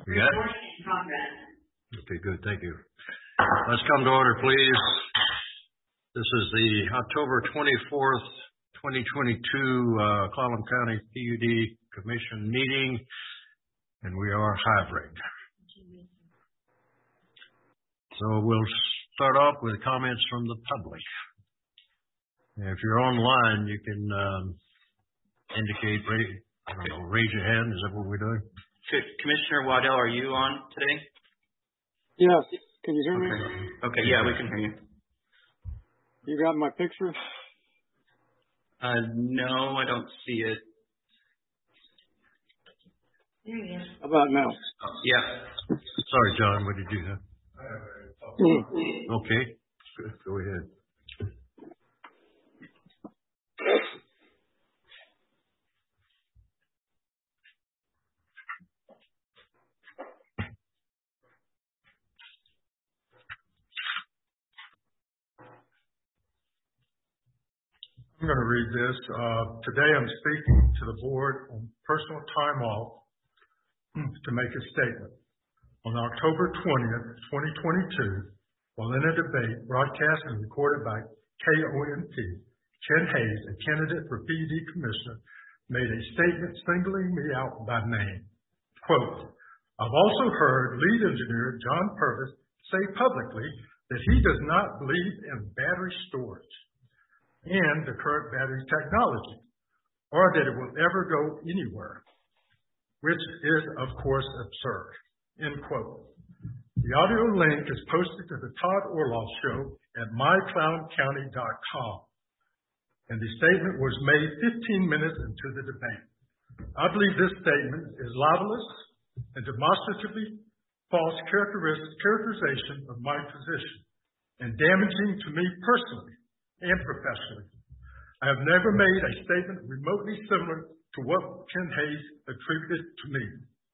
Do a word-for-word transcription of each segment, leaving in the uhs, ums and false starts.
You got it? Okay, good. Thank you. Let's come to order, please. This is the October twenty-fourth, twenty twenty-two uh, Clallam County P U D Commission meeting, and we are hybrid. So we'll start off with comments from the public. And if you're online, you can um, indicate, raise, I don't know, raise your hand. Is that what we're doing? Commissioner Waddell, are you on today? Yes. Can you hear okay. me? Okay, yeah, we can hear you. You got my picture? Uh, no, I don't see it. There you go. How about now? Yeah. Sorry, John, what did you have? Okay, go ahead. I'm going to read this. Uh, today I'm speaking to the board on personal time off to make a statement. On October twentieth, twenty twenty-two, while in a debate broadcast and recorded by K O M P, Ken Hayes, a candidate for P U D Commissioner, made a statement singling me out by name. Quote, I've also heard lead engineer John Purvis say publicly that he does not believe in battery storage and the current battery technology, or that it will ever go anywhere, which is, of course, absurd. End quote. The audio link is posted to the Todd Orloff Show at my clallam county dot com, and the statement was made fifteen minutes into the debate. I believe this statement is libelous and demonstratively false characterization of my position and damaging to me personally and professionally. I have never made a statement remotely similar to what Ken Hayes attributed to me.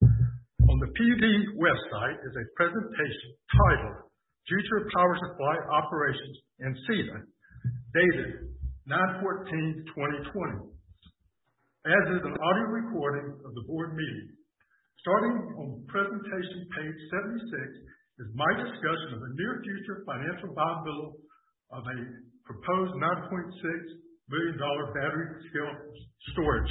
On the P U D website is a presentation titled Future Power Supply Operations in C E D A, dated nine fourteen twenty twenty, as is an audio recording of the board meeting. Starting on presentation page seventy-six is my discussion of the near future financial viability of a proposed nine point six billion dollars battery scale storage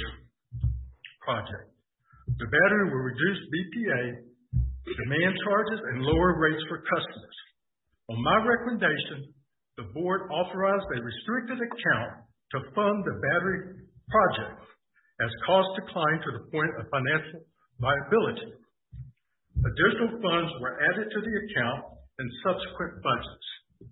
project. The battery will reduce B P A, demand charges, and lower rates for customers. On my recommendation, the board authorized a restricted account to fund the battery project as costs decline to the point of financial viability. Additional funds were added to the account in subsequent budgets.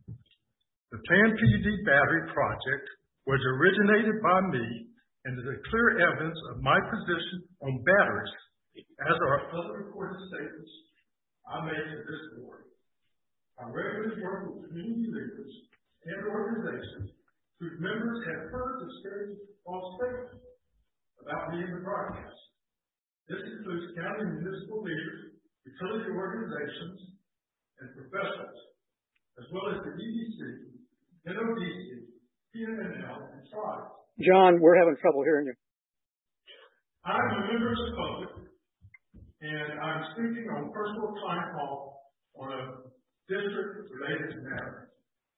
The planned P U D battery project was originated by me and is a clear evidence of my position on batteries, as are other recorded statements I made to this board. I regularly work with community leaders and organizations whose members have heard the scary false statements about me in the broadcast. This includes county and municipal leaders, utility organizations, and professionals, as well as the E D C, N O D C, P N N L, and tribes. John, we're having trouble hearing you. I'm a member of the public, and I'm speaking on personal time off on a district-related matter.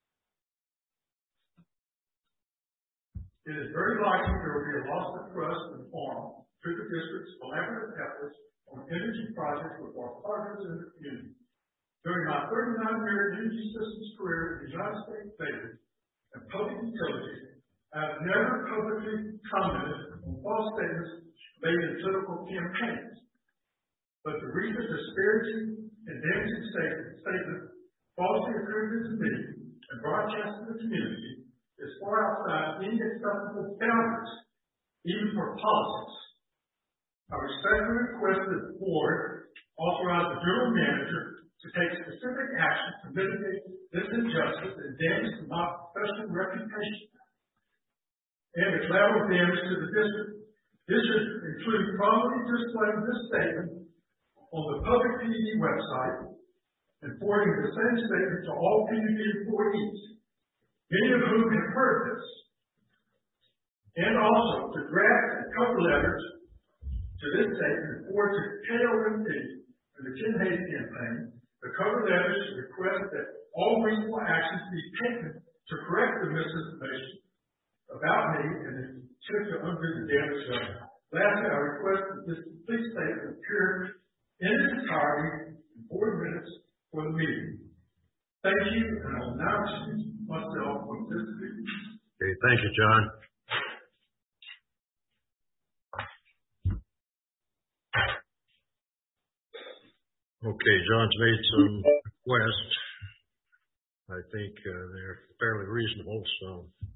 It is very likely there will be a loss of trust and harm to the district's collaborative efforts on energy projects with our partners in the community. During my thirty-nine year energy systems career in the United States Navy and public utilities, I have never publicly commented on false statements made in political campaigns. But the recent disparaging and damaging statement falsely attributed to me and broadcast to the community is far outside any acceptable boundaries, even for politics. I respectfully request that the board authorize the general manager to take specific action to mitigate this injustice and damage to my professional reputation and the collateral damage to the district. This should include prominently displaying this statement on the public P U D website and forwarding the same statement to all P U D employees, many of whom have heard this, and also to draft cover letters to this statement and forward to K O M P and the Ken campaign, the cover letter should request that all reasonable actions be taken to correct the misinformation about me and attempt to undo the damage done. Lastly, I request that this complete statement appear in its entirety in four minutes for the meeting. Thank you, and I will now excuse myself from this meeting. Okay, thank you, John. Okay, John's made some requests. I think uh, they're fairly reasonable, so.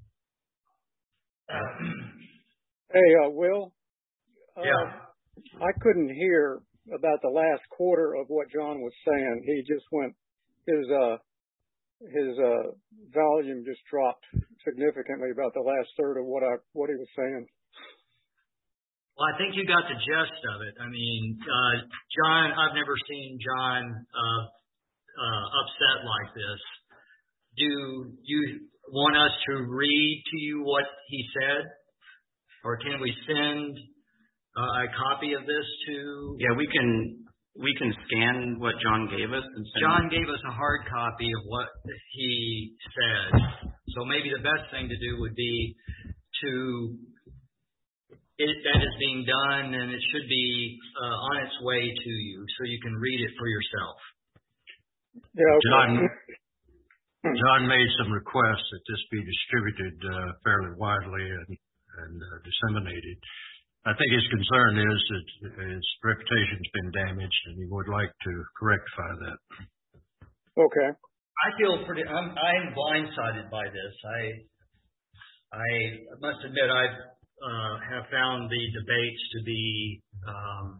Hey, uh, Will? Yeah. Uh, I couldn't hear about the last quarter of what John was saying. He just went, his, uh, his, uh, volume just dropped significantly about the last third of what I, what he was saying. Well, I think you got the gist of it. I mean, uh, John, I've never seen John uh, uh, upset like this. Do you want us to read to you what he said? Or can we send uh, a copy of this to... Yeah, we can we can scan what John gave us. And send John it. gave us a hard copy of what he said. So maybe the best thing to do would be to... It, that is being done, and it should be uh, on its way to you, so you can read it for yourself. Yeah, okay. John, John made some requests that this be distributed uh, fairly widely and, and uh, disseminated. I think his concern is that his reputation's been damaged, and he would like to rectify that. Okay. I feel pretty. I'm, I'm blindsided by this. I I must admit I've. Uh, have found the debates to be um,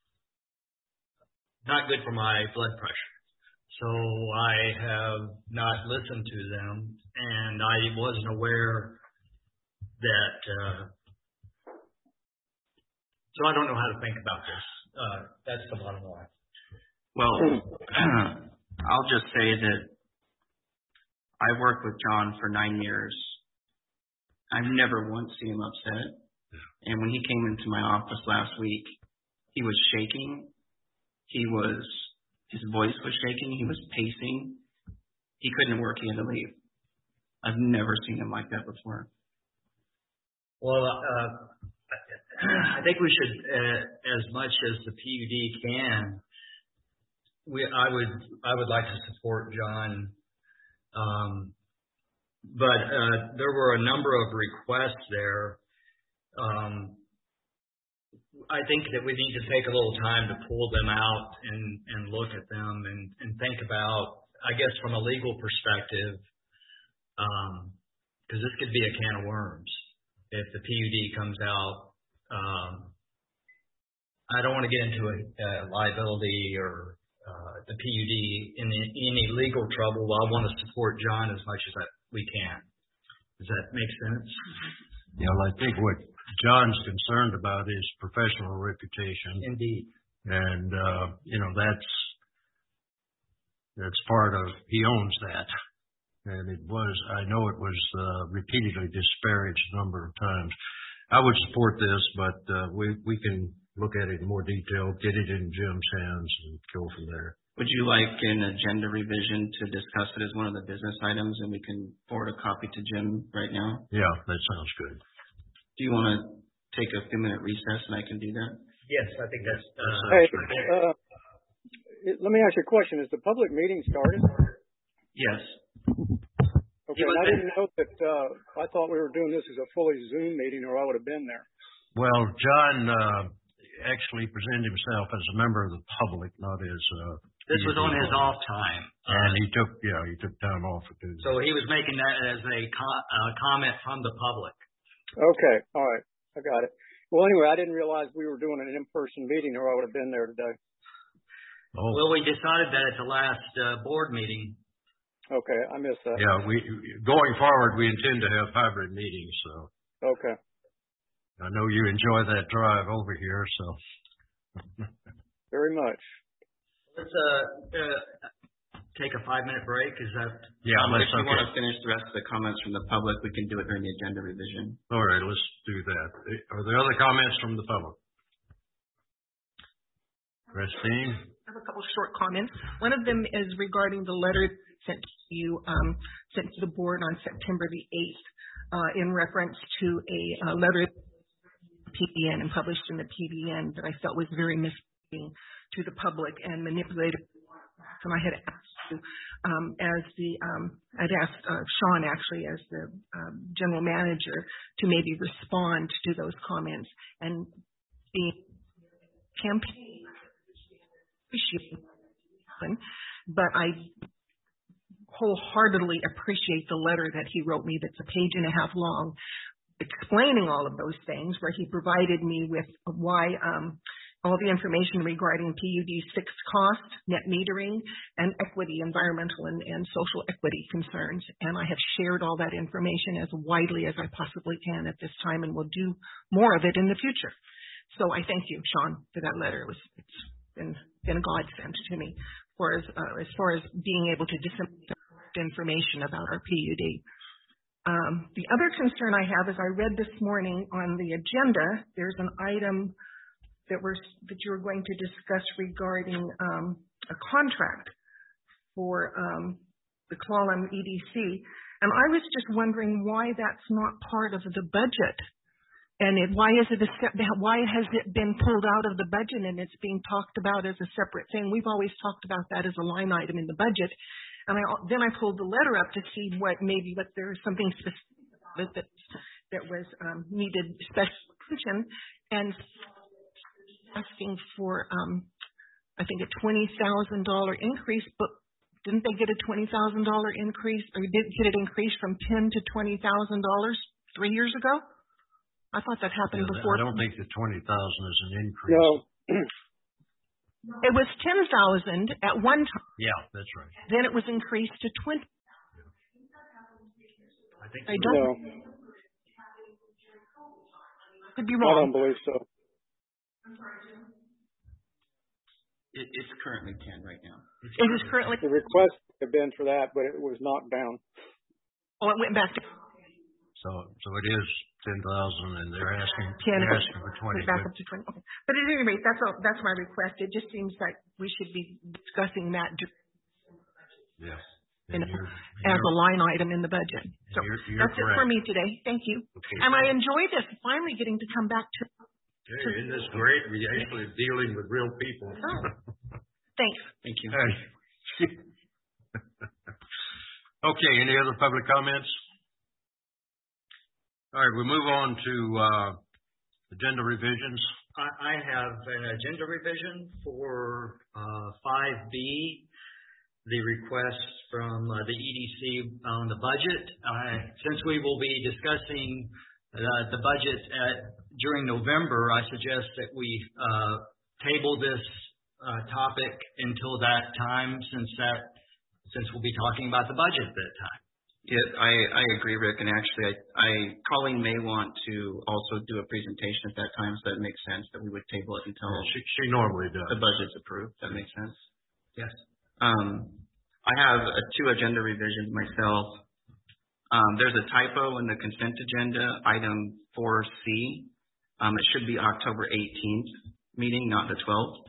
not good for my blood pressure. So I have not listened to them, and I wasn't aware that. Uh, so I don't know how to think about this. Uh, that's the bottom line. Well, I'll just say that I worked with John for nine years. I've never once seen him upset. And when he came into my office last week, he was shaking. He was, his voice was shaking. He was pacing. He couldn't work. He had to leave. I've never seen him like that before. Well, uh, I think we should, uh, as much as the P U D can, we, I would, I would like to support John. Um, But uh, there were a number of requests there. Um, I think that we need to take a little time to pull them out and, and look at them and, and think about, I guess, from a legal perspective, because um, this could be a can of worms if the P U D comes out. Um, I don't want to get into a, a liability or uh, the P U D in the, any legal trouble. I want to support John as much as I we can. Does that make sense? Yeah, well, I think what John's concerned about is professional reputation. Indeed. And, uh, you know, that's, that's part of, he owns that. And it was, I know it was, uh, repeatedly disparaged a number of times. I would support this, but, uh, we, we can look at it in more detail, get it in Jim's hands and go from there. Would you like an agenda revision to discuss it as one of the business items, and we can forward a copy to Jim right now? Yeah, that sounds good. Do you want to take a few minute recess and I can do that? Yes, I think that's. Uh, Hey, uh, it- let me ask you a question. Is the public meeting started? Yes. Okay, and I didn't know that, uh, I thought we were doing this as a fully Zoom meeting, or I would have been there. Well, John, uh, actually presented himself as a member of the public, not as, uh, this was on his off time. And he took, yeah, he took time off for Tuesday. So he was making that as a co- uh, comment from the public. Okay, all right, I got it. Well, anyway, I didn't realize we were doing an in-person meeting, or I would have been there today. Oh. Well, we decided that at the last uh, board meeting. Okay, I missed that. Yeah, we, going forward, we intend to have hybrid meetings, so. Okay. I know you enjoy that drive over here, so. Very much. Let's uh, uh, take a five-minute break. Is that? Yeah, Um, let's, if you okay. want to finish the rest of the comments from the public, we can do it during the agenda revision. All right, let's do that. Are there other comments from the public? Christine? I have a couple short comments. One of them is regarding the letter sent to you, um, sent to the board on September the eighth, uh, in reference to a uh, letter P B N and published in the P B N that I felt was very misleading to the public and manipulated. And I had asked you, um, as the, um, I'd asked uh, Sean actually as the um, general manager to maybe respond to those comments and the campaign. But I wholeheartedly appreciate the letter that he wrote me that's a page and a half long, explaining all of those things, where he provided me with why um, all the information regarding P U D's fixed cost, net metering, and equity, environmental and, and social equity concerns. And I have shared all that information as widely as I possibly can at this time, and will do more of it in the future. So I thank you, Sean, for that letter. It was, it's been, been a godsend to me for as, uh, as far as being able to disseminate information about our P U D. Um, the other concern I have is I read this morning on the agenda, there's an item that we're, that you were going to discuss regarding um, a contract for um, the Clallam E D C. And I was just wondering why that's not part of the budget. And it, why is it a step, why has it been pulled out of the budget and it's being talked about as a separate thing? We've always talked about that as a line item in the budget. And I, then I pulled the letter up to see what maybe what there was something specific about it that that was um, needed special attention, and asking for um, I think a twenty thousand dollar increase. But didn't they get a twenty thousand dollar increase, or did get it increased from ten to twenty thousand dollars three years ago? I thought that happened Yeah, before. I don't think the twenty thousand is an increase. No. It was ten thousand at one time. Yeah, that's right. Then it was increased to twenty. I think I so. don't. No, Could be I wrong. don't believe so. It, it's currently ten right now. It is currently. The request had been for that, but it was knocked down. Oh, it went back to So, so it is ten thousand, and they're asking, ten. they're asking for twenty. Back But up to twenty. Okay. But at any rate, that's all, that's my request. It just seems like we should be discussing that yeah, in and a, you're, as you're, a line item in the budget. So you're, you're that's it for correct. me today. Thank you. Okay. And I enjoy this. Finally, getting to come back to. Hey, isn't this great? We're actually dealing with real people. Oh, thanks. Thank you. Hey. Okay, any other public comments? All right, we move on to uh, agenda revisions. I, I have an agenda revision for uh, five B, the request from uh, the E D C on the budget. Uh, since we will be discussing uh, the budget at, during November, I suggest that we uh, table this uh, topic until that time, since that since we'll be talking about the budget at that time. Yeah, I, I agree, Rick. And actually, I, I Colleen may want to also do a presentation at that time, so that makes sense that we would table it until She, she normally does. the budget's approved. That makes sense. Yes. Um, I have uh, two agenda revisions myself. Um, there's a typo in the consent agenda, item four C. Um, it should be October eighteenth meeting, not the twelfth.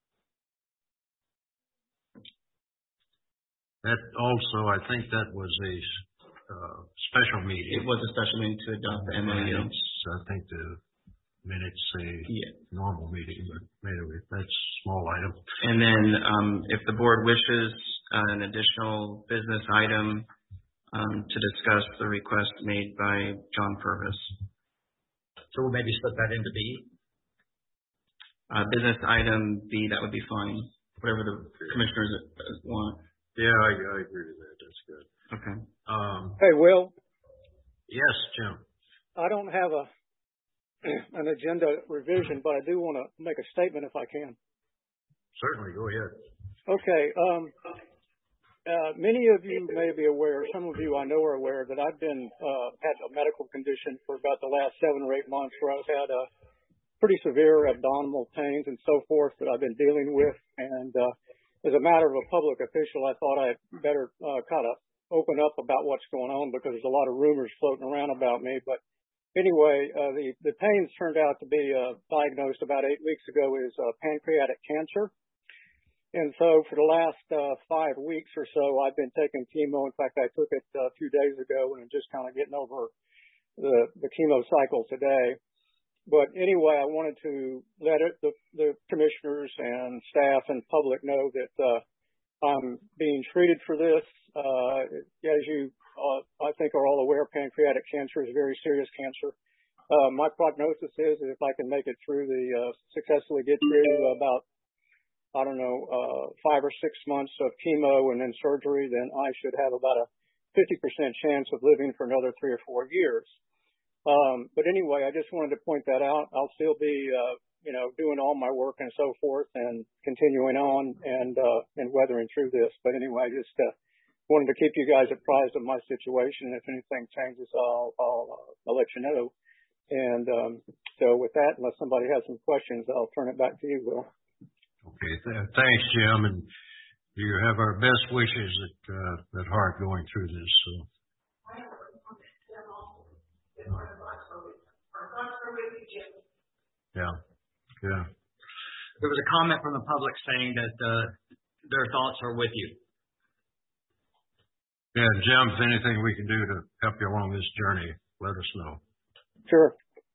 That also, I think that was a uh, special meeting. It was a special meeting to adopt the M O U. Minutes, I think the minutes say Yeah. normal meeting, but anyway, that's a small item. And then, um, if the board wishes uh, an additional business item um, to discuss the request made by John Purvis. So we'll maybe split that into B. Uh, business item B, that would be fine. Whatever the commissioners uh, want. Yeah, I, I agree with that. That's good. Okay. Um, Hey, Will, yes, Jim. I don't have a an agenda revision, but I do want to make a statement if I can. Certainly, go ahead. Okay. Um, uh, many of you may be aware, some of you I know are aware, that I've been uh, had a medical condition for about the last seven or eight months where I've had a pretty severe abdominal pains and so forth that I've been dealing with. And uh, as a matter of a public official, I thought I'd better uh, kind of open up about what's going on because there's a lot of rumors floating around about me. But anyway, uh, the, the pains turned out to be, uh, diagnosed about eight weeks ago as, uh, pancreatic cancer. And so for the last, uh, five weeks or so, I've been taking chemo. In fact, I took it uh, a few days ago and I'm just kind of getting over the, the chemo cycle today. But anyway, I wanted to let it, the, the commissioners and staff and public know that, uh, I'm being treated for this. Uh, as you, uh, I think are all aware, pancreatic cancer is a very serious cancer. Uh, my prognosis is that if I can make it through the, uh, successfully get through about, I don't know, uh, five or six months of chemo and then surgery, then I should have about a fifty percent chance of living for another three or four years. Um, but anyway, I just wanted to point that out. I'll still be, uh, you know, doing all my work and so forth and continuing on and, uh, and weathering through this. But anyway, I just, uh, wanted to keep you guys apprised of my situation. If anything changes, I'll, I'll, uh, I'll let you know. And, um, so with that, unless somebody has some questions, I'll turn it back to you, Will. Okay. Th- thanks, Jim. And you have our best wishes at, uh, at heart going through this. So. Yeah. Yeah. There was a comment from the public saying that uh, their thoughts are with you. Yeah, Jim, if anything we can do to help you along this journey, let us know. Sure.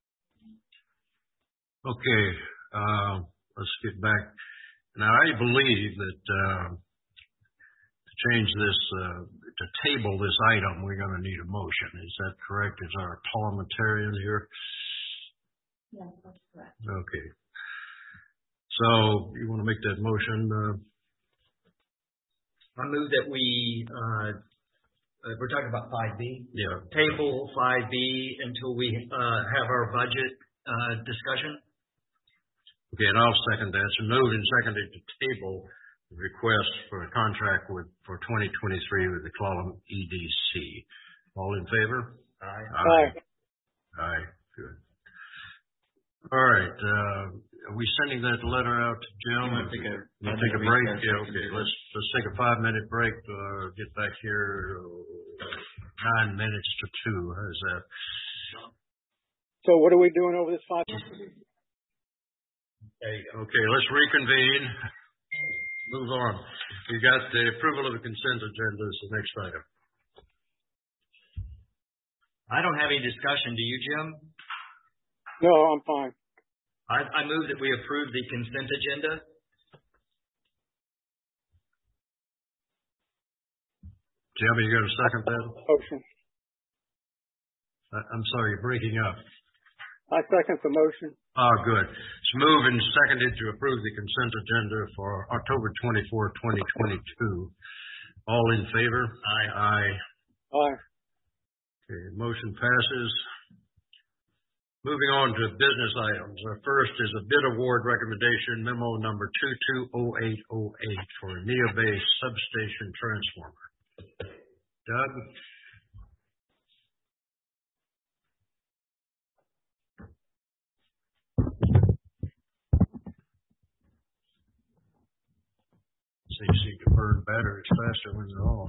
Okay. Uh, let's get back. Now, I believe that uh, to change this, uh, to table this item, we're going to need a motion. Is that correct? Is our parliamentarian here? Yes, that's correct. Okay. So you want to make that motion? Uh, I move that we, uh, uh, we're talking about five B? Yeah. Table five B until we uh, have our budget uh, discussion. Okay, and I'll second that. So moved and seconded to table the request for a contract with for twenty twenty-three with the Clallam E D C. All in favor? Aye. Aye. Aye. Good. All right. Uh, are we sending that letter out to Jim? We'll take a, we'll take a break. Yeah. Okay. Let's let's take a five minute break. Uh, get back here uh, nine minutes to two. How's that? So what are we doing over this five minutes? Okay. Let's reconvene. Move on. We got the approval of the consent agenda is the next item. I don't have any discussion. Do you, Jim? No, I'm fine. I, I move that we approve the consent agenda. Jim, are you going to second that? Motion. I, I'm sorry, you're breaking up. I second the motion. Oh, good. It's moved and seconded to approve the consent agenda for October twenty-fourth, twenty twenty-two. All in favor? Aye. Aye. Aye. Okay, motion passes. Moving on to business items. Our first is a bid award recommendation memo number two two oh eight oh eight for a Neobase substation transformer. Doug? So you seem to burn batteries faster when they're off.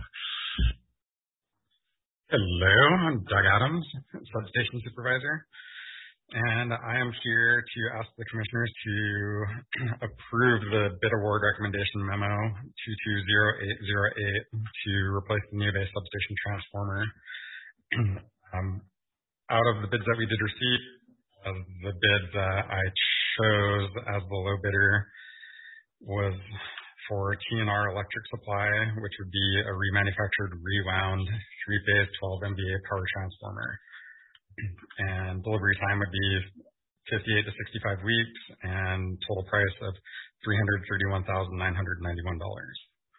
Hello, I'm Doug Adams, substation supervisor, and I am here to ask the commissioners to approve the bid award recommendation memo two two oh eight oh eight to replace the Neobase substation transformer. um, out of the bids that we did receive, uh, the bid that I chose as the low bidder was for T N R Electric Supply, which would be a remanufactured, rewound, three-phase, twelve M V A power transformer. And delivery time would be fifty-eight to sixty-five weeks, and total price of three hundred thirty-one thousand nine hundred ninety-one dollars.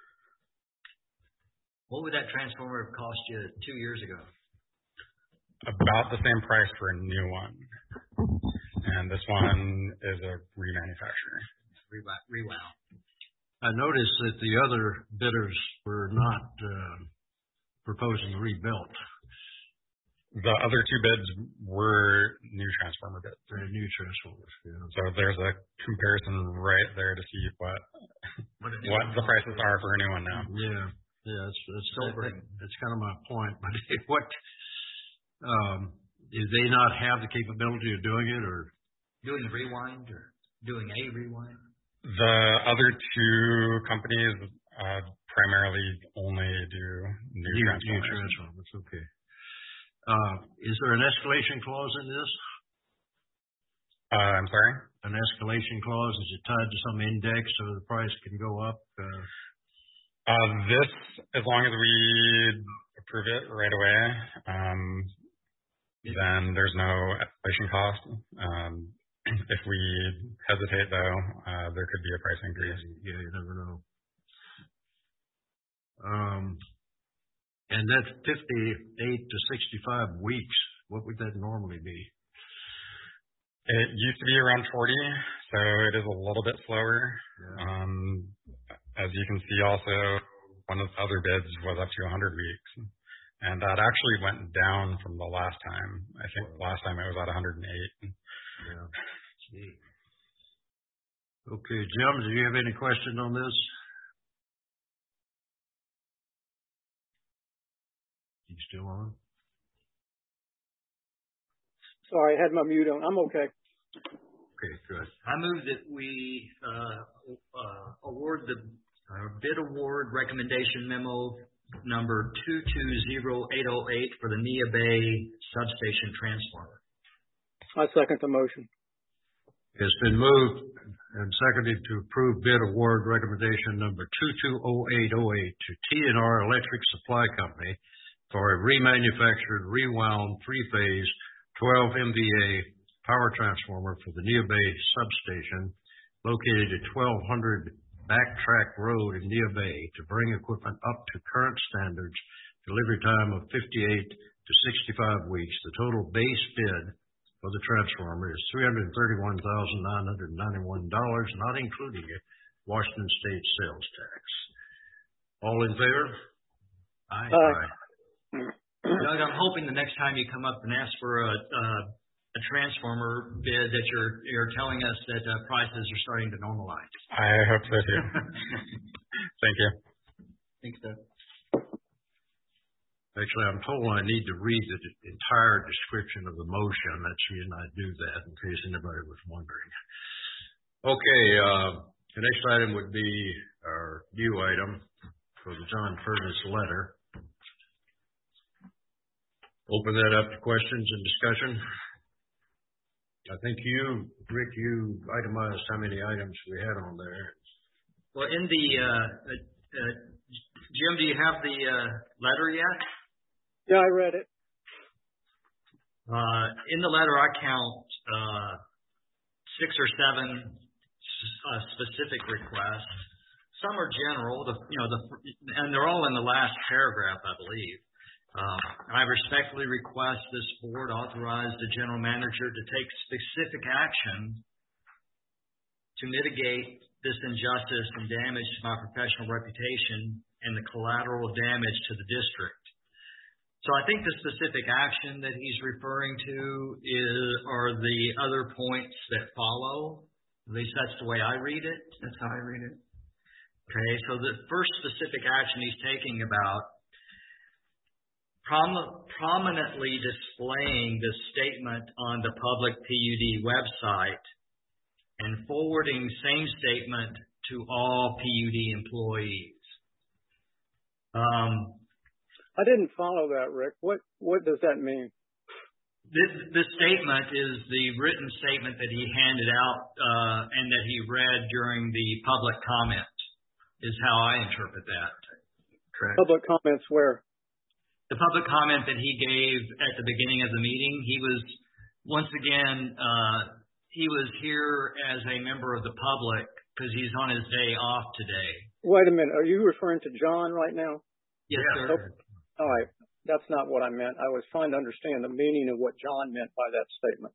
What would that transformer have cost you two years ago? About the same price for a new one. And this one is a remanufacturer. Rewound. I noticed that the other bidders were not uh, proposing rebuilt. The other two bids were new transformer bids. They're new transformers. Yeah. So there's a comparison right there to see what what, what the prices are for a new one now. Yeah, yeah, that's that's that, that, that's kind of my point. But what um, do they not have the capability of doing it, or doing the rewind, or doing a rewind? The other two companies uh, primarily only do new, new transformers. New transformers. Okay. Uh, is there an escalation clause in this? Uh, I'm sorry? An escalation clause? Is it tied to some index so the price can go up? Uh, uh, this, as long as we approve it right away, um, then there's no escalation cost. Um, if we hesitate, though, uh, there could be a price increase. Yeah, you never know. Um, and that's fifty-eight to sixty-five weeks. What would that normally be? It used to be around forty, so it is a little bit slower. Yeah. Um, as you can see also, one of the other bids was up to one hundred weeks. And that actually went down from the last time. I think last time it was at one hundred eight. Yeah. Gee. Okay, Jim, do you have any questions on this? You still on? Sorry, I had my mute on. I'm okay. Okay, good. I move that we uh, uh, award the uh, bid award recommendation memo number two two zero eight zero eight for the Nia Bay substation transformer. I second the motion. It's been moved and seconded to approve bid award recommendation number two two zero eight zero eight to T and R Electric Supply Company for a remanufactured, rewound, three-phase, twelve M V A power transformer for the Nia Bay substation located at twelve hundred Backtrack Road in Nia Bay to bring equipment up to current standards, delivery time of fifty-eight to sixty-five weeks. The total base bid for the transformer is three hundred thirty-one thousand nine hundred ninety-one dollars, not including a Washington State sales tax. All in favor? Aye. Aye. Aye. Doug, I'm hoping the next time you come up and ask for a, a, a transformer bid that you're you're telling us that uh, prices are starting to normalize. I hope so too. Thank you. Thanks, Doug. Actually, I'm told I need to read the entire description of the motion. That's and I do that in case anybody was wondering. Okay, uh, the next item would be our new item for the John Furnace letter. Open that up to questions and discussion. I think you, Rick, you itemized how many items we had on there. Well, in the, uh, uh, uh, Jim, do you have the uh, letter yet? Yeah, I read it. Uh, in the letter, I count uh, six or seven uh, specific requests. Some are general, the, you know, the, and they're all in the last paragraph, I believe. Um, I respectfully request this board authorize the general manager to take specific action to mitigate this injustice and damage to my professional reputation and the collateral damage to the district. So I think the specific action that he's referring to is are the other points that follow. At least that's the way I read it. That's how I read it. Okay, so the first specific action he's taking about Prom- prominently displaying the statement on the public P U D website and forwarding same statement to all P U D employees. Um, I didn't follow that, Rick. What what does that mean? This, this statement is the written statement that he handed out uh, and that he read during the public comment, is how I interpret that. Correct. Public comments where? The public comment that he gave at the beginning of the meeting, he was, once again, uh, he was here as a member of the public because he's on his day off today. Wait a minute. Are you referring to John right now? Yes, yeah. sir. Okay. All right. That's not what I meant. I was trying to understand the meaning of what John meant by that statement.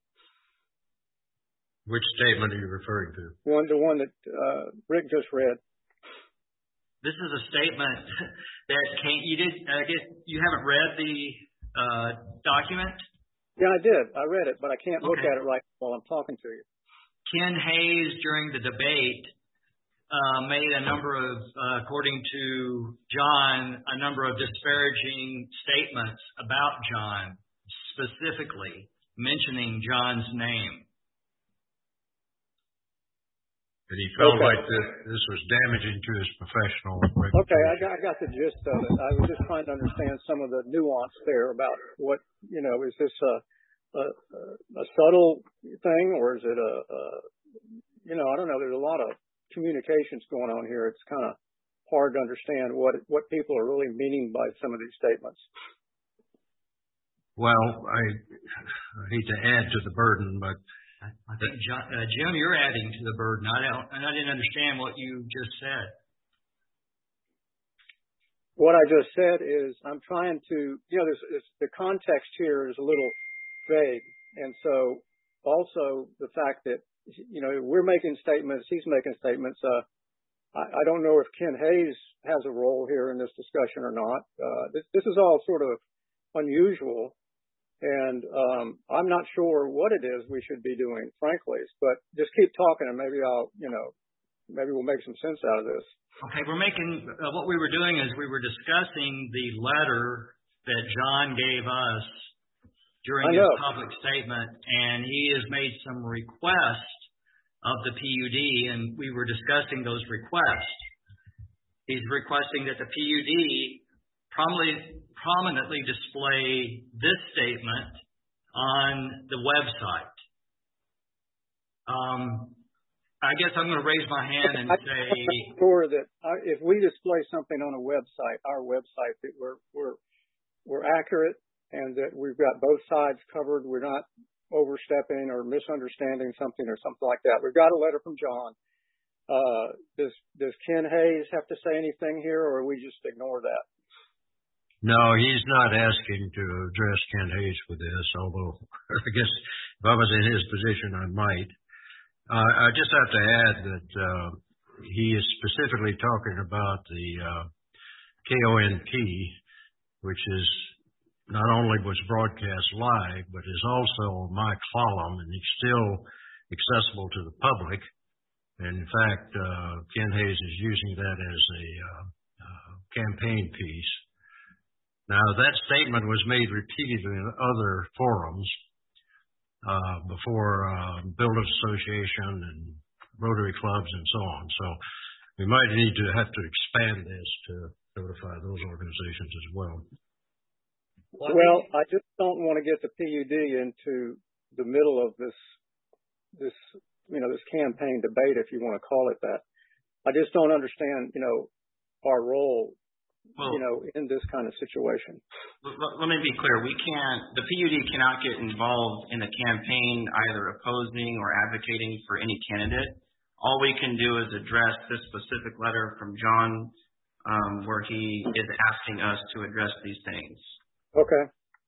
Which statement are you referring to? One, the one that uh, Rick just read. This is a statement that came, you did, I guess you haven't read the uh, document? Yeah, I did. I read it, but I can't look Okay. at it right while I'm talking to you. Ken Hayes, during the debate, uh, made a number of, uh, according to John, a number of disparaging statements about John, specifically mentioning John's name. And he felt okay. like this, this was damaging to his professional reputation. Okay, I got, I got the gist of it. I was just trying to understand some of the nuance there about what, you know, is this a, a, a subtle thing, or is it a, a, you know, I don't know. There's a lot of communications going on here. It's kind of hard to understand what, what people are really meaning by some of these statements. Well, I, I hate to add to the burden, but I think, John, uh, Jim, you're adding to the burden. I don't, and I didn't understand what you just said. What I just said is I'm trying to, you know, there's, there's, the context here is a little vague. And so also the fact that, you know, we're making statements, he's making statements. Uh, I, I don't know if Ken Hayes has a role here in this discussion or not. Uh, this, this is all sort of unusual. And um, I'm not sure what it is we should be doing, frankly. But just keep talking, and maybe I'll, you know, maybe we'll make some sense out of this. Okay, we're making uh, what we were doing is we were discussing the letter that John gave us during his public statement, and he has made some requests of the P U D, and we were discussing those requests. He's requesting that the P U D prominently prominently display this statement on the website. Um, I guess I'm going to raise my hand and say, sure that if we display something on a website, our website, that we're we're we're accurate and that we've got both sides covered. We're not overstepping or misunderstanding something or something like that. We've got a letter from John. Uh, does does Ken Hayes have to say anything here, or we just ignore that? No, he's not asking to address Ken Hayes with this, although I guess if I was in his position, I might. Uh, I just have to add that uh, he is specifically talking about the uh, K O N P, which is not only was broadcast live, but is also on my column, and it's still accessible to the public. And in fact, uh, Ken Hayes is using that as a uh, uh, campaign piece. Now, that statement was made repeatedly in other forums uh, before uh, Builders Association and Rotary clubs and so on. So we might need to have to expand this to notify those organizations as well. Well, I just don't want to get the P U D into the middle of this, this, you know, this campaign debate, if you want to call it that. I just don't understand, you know, our role. Well, you know, in this kind of situation. Let, let me be clear. We can't, the P U D cannot get involved in a campaign either opposing or advocating for any candidate. All we can do is address this specific letter from John, um, where he is asking us to address these things. Okay.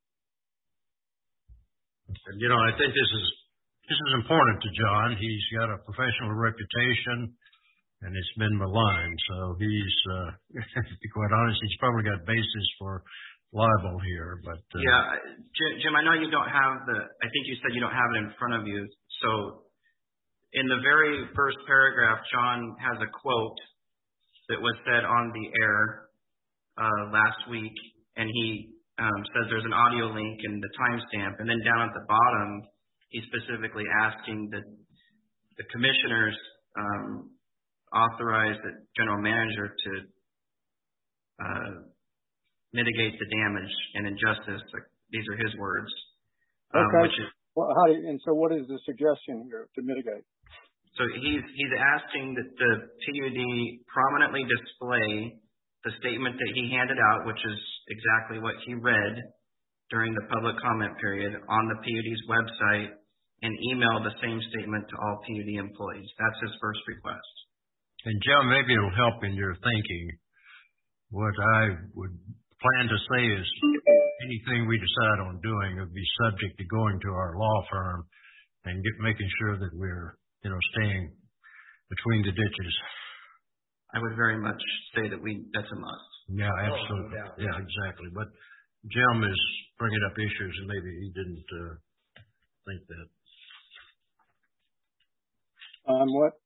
And, you know, I think this is, this is important to John. He's got a professional reputation, and it's been maligned. So he's, uh, to be quite honest, he's probably got basis for libel here. But uh, yeah, Jim, Jim, I know you don't have the. I think you said you don't have it in front of you. So in the very first paragraph, John has a quote that was said on the air uh, last week, and he um, says there's an audio link and the timestamp, and then down at the bottom, he's specifically asking the the commissioners. Um, authorize the general manager to uh, mitigate the damage and injustice. Like, these are his words. Um, okay. Which is, well, how do you, and so what is the suggestion here to mitigate? So he's he's asking that the P U D prominently display the statement that he handed out, which is exactly what he read during the public comment period on the P U D's website, and email the same statement to all P U D employees. That's his first request. And Joe, maybe it'll help in your thinking. What I would plan to say is anything we decide on doing would be subject to going to our law firm and get, making sure that we're, you know, staying between the ditches. I would very much say that we that's a must. Yeah, absolutely. Oh, yeah, exactly. But Jim is bringing up issues and maybe he didn't uh, think that. Um, what?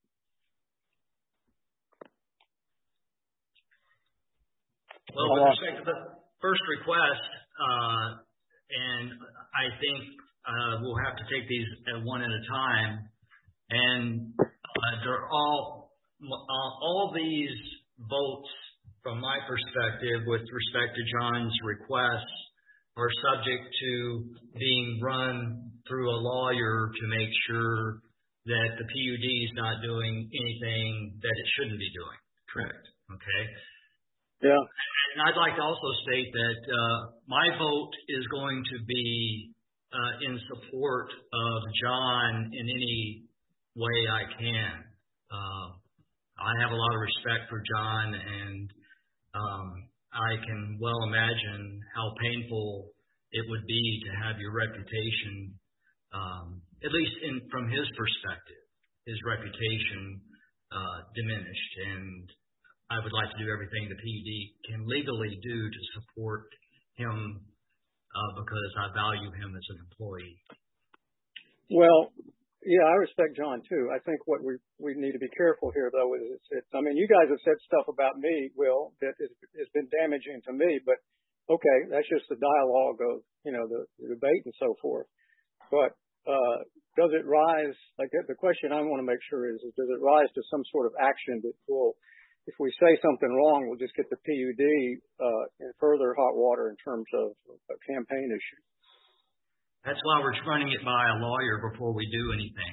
Well, with respect to the first request, uh, and I think uh, we'll have to take these uh, one at a time. And uh, they're all uh, all these votes, from my perspective, with respect to John's requests, are subject to being run through a lawyer to make sure that the P U D is not doing anything that it shouldn't be doing. Correct. Okay. Yeah. And I'd like to also state that uh, my vote is going to be uh, in support of John in any way I can. Uh, I have a lot of respect for John, and um, I can well imagine how painful it would be to have your reputation, um, at least in, from his perspective, his reputation uh, diminished. And I would like to do everything the P U D can legally do to support him uh, because I value him as an employee. Well, yeah, I respect John too. I think what we we need to be careful here, though, is it's, it's I mean, you guys have said stuff about me, Will, that is, has been damaging to me, but okay, that's just the dialogue of, you know, the, the debate and so forth. But uh, does it rise, like the question I want to make sure is, is, does it rise to some sort of action that will, if we say something wrong, we'll just get the P U D uh, in further hot water in terms of a campaign issue? That's why we're running it by a lawyer before we do anything.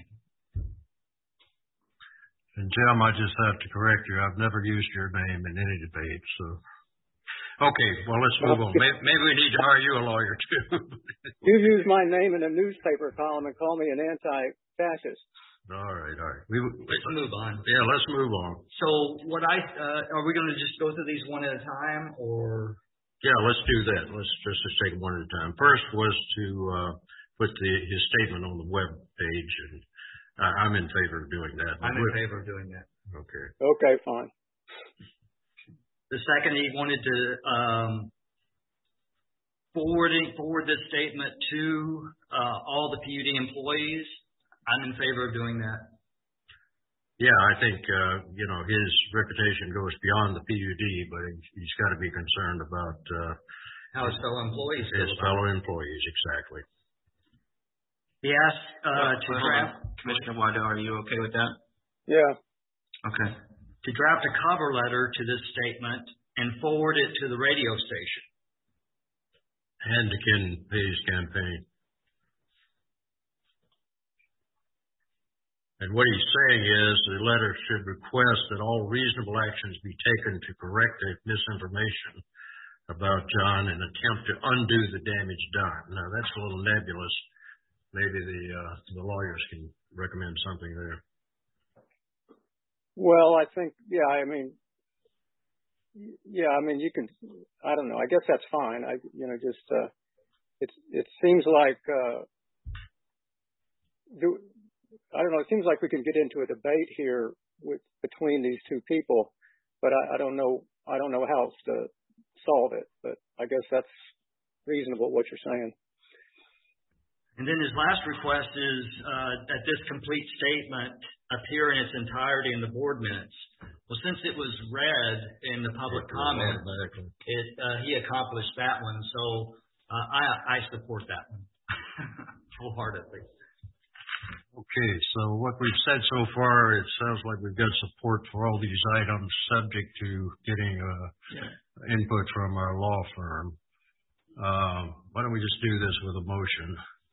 And Jim, I just have to correct you. I've never used your name in any debate, so. Okay, well, let's move on. Maybe, maybe we need to hire you a lawyer, too. You use my name in a newspaper column and call me an anti-fascist. All right, all right. We, let's move on. Yeah, let's move on. So what I, uh, are we going to just go through these one at a time, or? Yeah, let's do that. Let's just, just take it one at a time. First was to uh, put the, his statement on the web page, and uh, I'm in favor of doing that. I'm in favor of doing that. Okay. Okay, fine. The second, he wanted to um, forwarding forward this statement to uh, all the P U D employees. I'm in favor of doing that. Yeah, I think, uh, you know, his reputation goes beyond the P U D, but he's got to be concerned about uh, how his fellow employees his fellow employees, exactly. He asked uh, to uh, draft. Commissioner Waddell, are you okay with that? Yeah. Okay. To draft a cover letter to this statement and forward it to the radio station. And to Ken Pay's campaign. And what he's saying is the letter should request that all reasonable actions be taken to correct the misinformation about John and attempt to undo the damage done. Now, that's a little nebulous. Maybe the uh, the lawyers can recommend something there. Well, I think, yeah, I mean, yeah, I mean, you can, I don't know, I guess that's fine. I, you know, just, uh, it's, it seems like, uh, do, I don't know, it seems like we can get into a debate here with, between these two people, but I, I don't know, I don't know how else to solve it, but I guess that's reasonable what you're saying. And then his last request is uh, that this complete statement appear in its entirety in the board minutes. Well, since it was read in the public comment, it, uh, he accomplished that one. So uh, I, I support that one wholeheartedly. Okay, so what we've said so far, it sounds like we've got support for all these items subject to getting uh, yeah. input from our law firm. Um, why don't we just do this with a motion?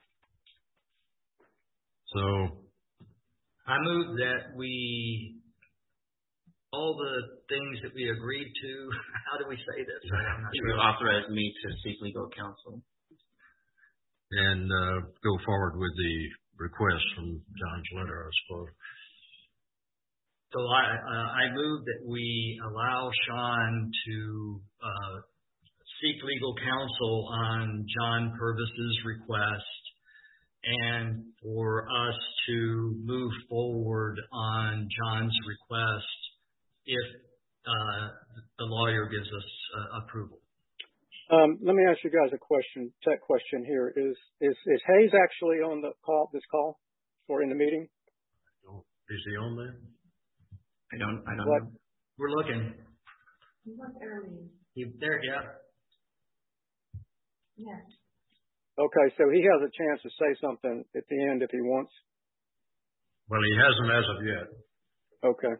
So I move that we, all the things that we agreed to, how do we say this? I'm not sure. You authorize me to seek legal counsel. And uh, go forward with the request from John's letter, I suppose. So I, uh, I move that we allow Sean to uh, seek legal counsel on John Purvis's request, and for us to move forward on John's request if uh, the lawyer gives us uh, approval. Um, let me ask you guys a question, tech question here. Is, is, is Hayes actually on the call, this call, or in the meeting? Is he on there? I don't, I don't what? know. We're looking. He was early. He, there, yeah. Yes. Okay, so he has a chance to say something at the end if he wants. Well, he hasn't as of yet. Okay.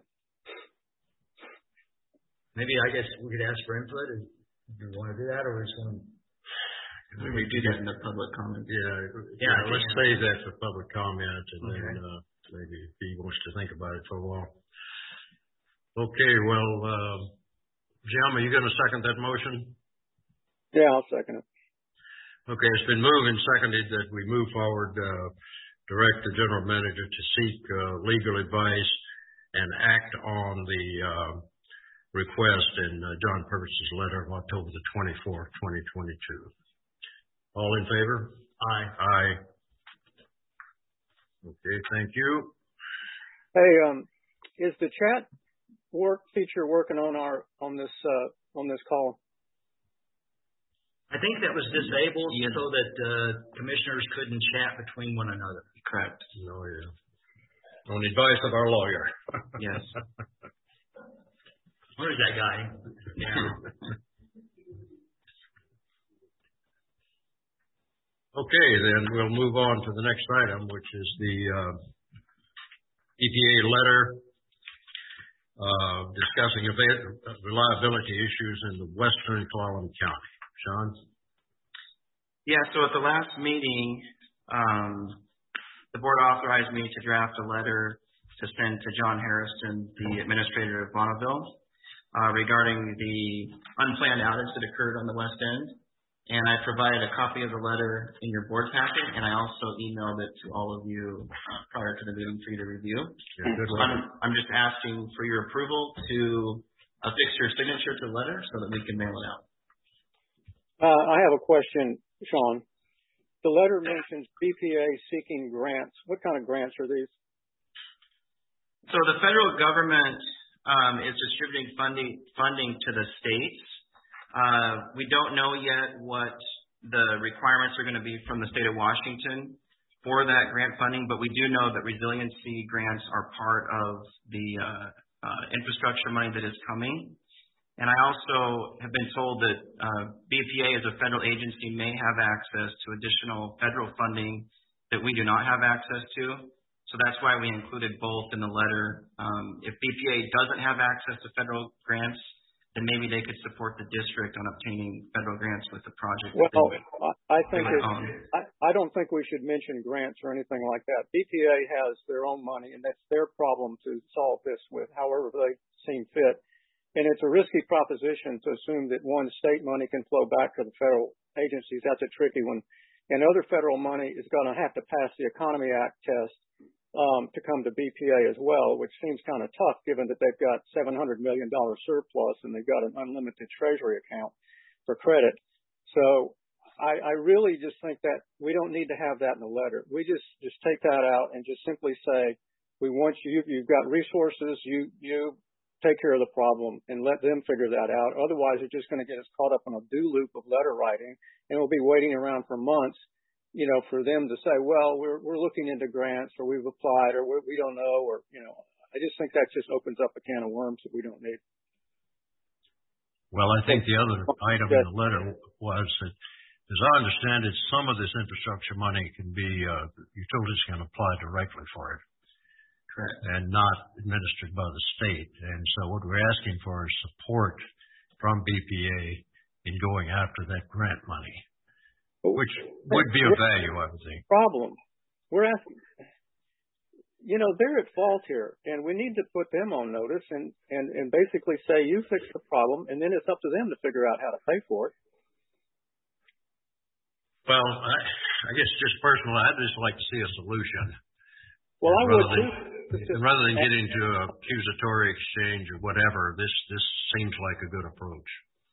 Maybe I guess we could ask for input. Or do you want to do that, or we just want to? We do that in the public comment. Yeah, Yeah, yeah. Let's yeah. save that for public comment, and Okay. then uh, maybe if he wants to think about it for a while. Okay. Well, uh, Jim, are you going to second that motion? Yeah, I'll second it. Okay, it's been moved and seconded that we move forward, uh, direct the general manager to seek uh, legal advice and act on the uh, request in uh, John Purvis's letter of October the twenty-fourth, twenty twenty-two. All in favor? Aye. Aye. Okay, thank you. Hey, um, is the chat work feature working on our on this uh, on this call? I think that was disabled yeah. so that uh, commissioners couldn't chat between one another. Correct. Oh, yeah. On the advice of our lawyer. Yes. Where's that guy? Yeah. Okay, then we'll move on to the next item, which is the uh, E P A letter uh, discussing avail- reliability issues in the western Clallam County. Sean? Yeah, so at the last meeting, um, the board authorized me to draft a letter to send to John Harrison, the administrator of Bonneville, uh, regarding the unplanned outage that occurred on the west end. And I provided a copy of the letter in your board packet, and I also emailed it to all of you uh, prior to the meeting for you to review. Yeah, good so I'm, I'm just asking for your approval to affix your signature to the letter so that we can mail it out. Uh, I have a question, Sean. The letter mentions B P A seeking grants. What kind of grants are these? So the federal government um, is distributing funding funding to the states. Uh, we don't know yet what the requirements are going to be from the state of Washington for that grant funding, but we do know that resiliency grants are part of the uh, uh, infrastructure money that is coming. And I also have been told that uh, B P A as a federal agency may have access to additional federal funding that we do not have access to. So that's why we included both in the letter. Um, if B P A doesn't have access to federal grants, then maybe they could support the district on obtaining federal grants with the project. Well, would, I think it, I, I don't think we should mention grants or anything like that. B P A has their own money, and that's their problem to solve this with, however they seem fit. And it's a risky proposition to assume that one state money can flow back to the federal agencies. That's a tricky one. And other federal money is going to have to pass the Economy Act test um, to come to B P A as well, which seems kind of tough given that they've got seven hundred million dollars surplus and they've got an unlimited treasury account for credit. So I, I really just think that we don't need to have that in the letter. We just, just take that out and just simply say, we want you, you've got resources, you, you, take care of the problem and let them figure that out. Otherwise, it's just going to get us caught up in a do loop of letter writing, and we'll be waiting around for months, you know, for them to say, well, we're we're looking into grants, or we've applied, or we're, we don't know, or, you know, I just think that just opens up a can of worms that we don't need. Well, I think the other item in the letter was that, as I understand it, some of this infrastructure money can be, uh, utilities can apply directly for it. Correct. And not administered by the state. And so what we're asking for is support from B P A in going after that grant money, which would be of value, I would think. Problem. We're asking, you know, they're at fault here, and we need to put them on notice and, and, and basically say, you fix the problem, and then it's up to them to figure out how to pay for it. Well, I, I guess just personally, I'd just like to see a solution. Well, I would too. And rather than get into an accusatory exchange or whatever, this this seems like a good approach.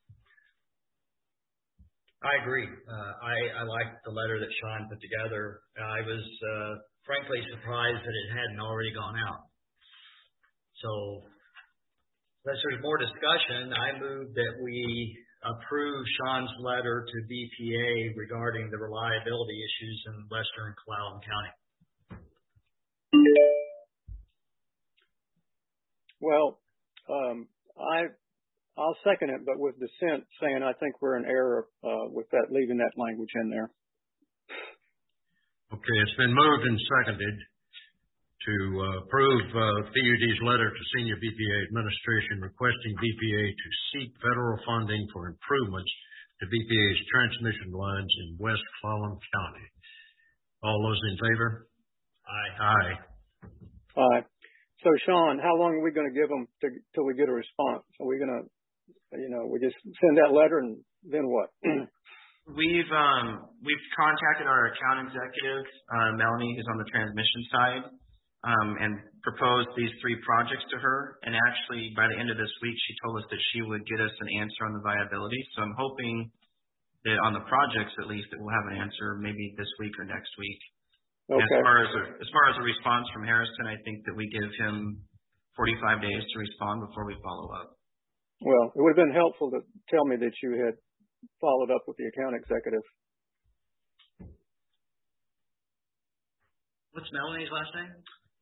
I agree. Uh, I, I like the letter that Sean put together. I was uh, frankly surprised that it hadn't already gone out. So, unless there's more discussion, I move that we approve Sean's letter to B P A regarding the reliability issues in western Clallam County. Well, um, I, I'll second it, but with dissent saying I think we're in error uh, with that, leaving that language in there. Okay, it's been moved and seconded to uh, approve uh, P U D's letter to Senior B P A Administration requesting B P A to seek federal funding for improvements to B P A's transmission lines in West Clallam County. All those in favor? Aye. Aye. Aye. So, Sean, how long are we going to give them to, till we get a response? Are we going to, you know, we just send that letter and then what? We've um we've contacted our account executive, uh, Melanie, who's on the transmission side, um, and proposed these three projects to her. And actually, by the end of this week, she told us that she would get us an answer on the viability. So I'm hoping that on the projects, at least, that we'll have an answer maybe this week or next week. Okay. As far as a, as far as a response from Harrison, I think that we give him forty-five days to respond before we follow up. Well, it would have been helpful to tell me that you had followed up with the account executive. What's Melanie's last name?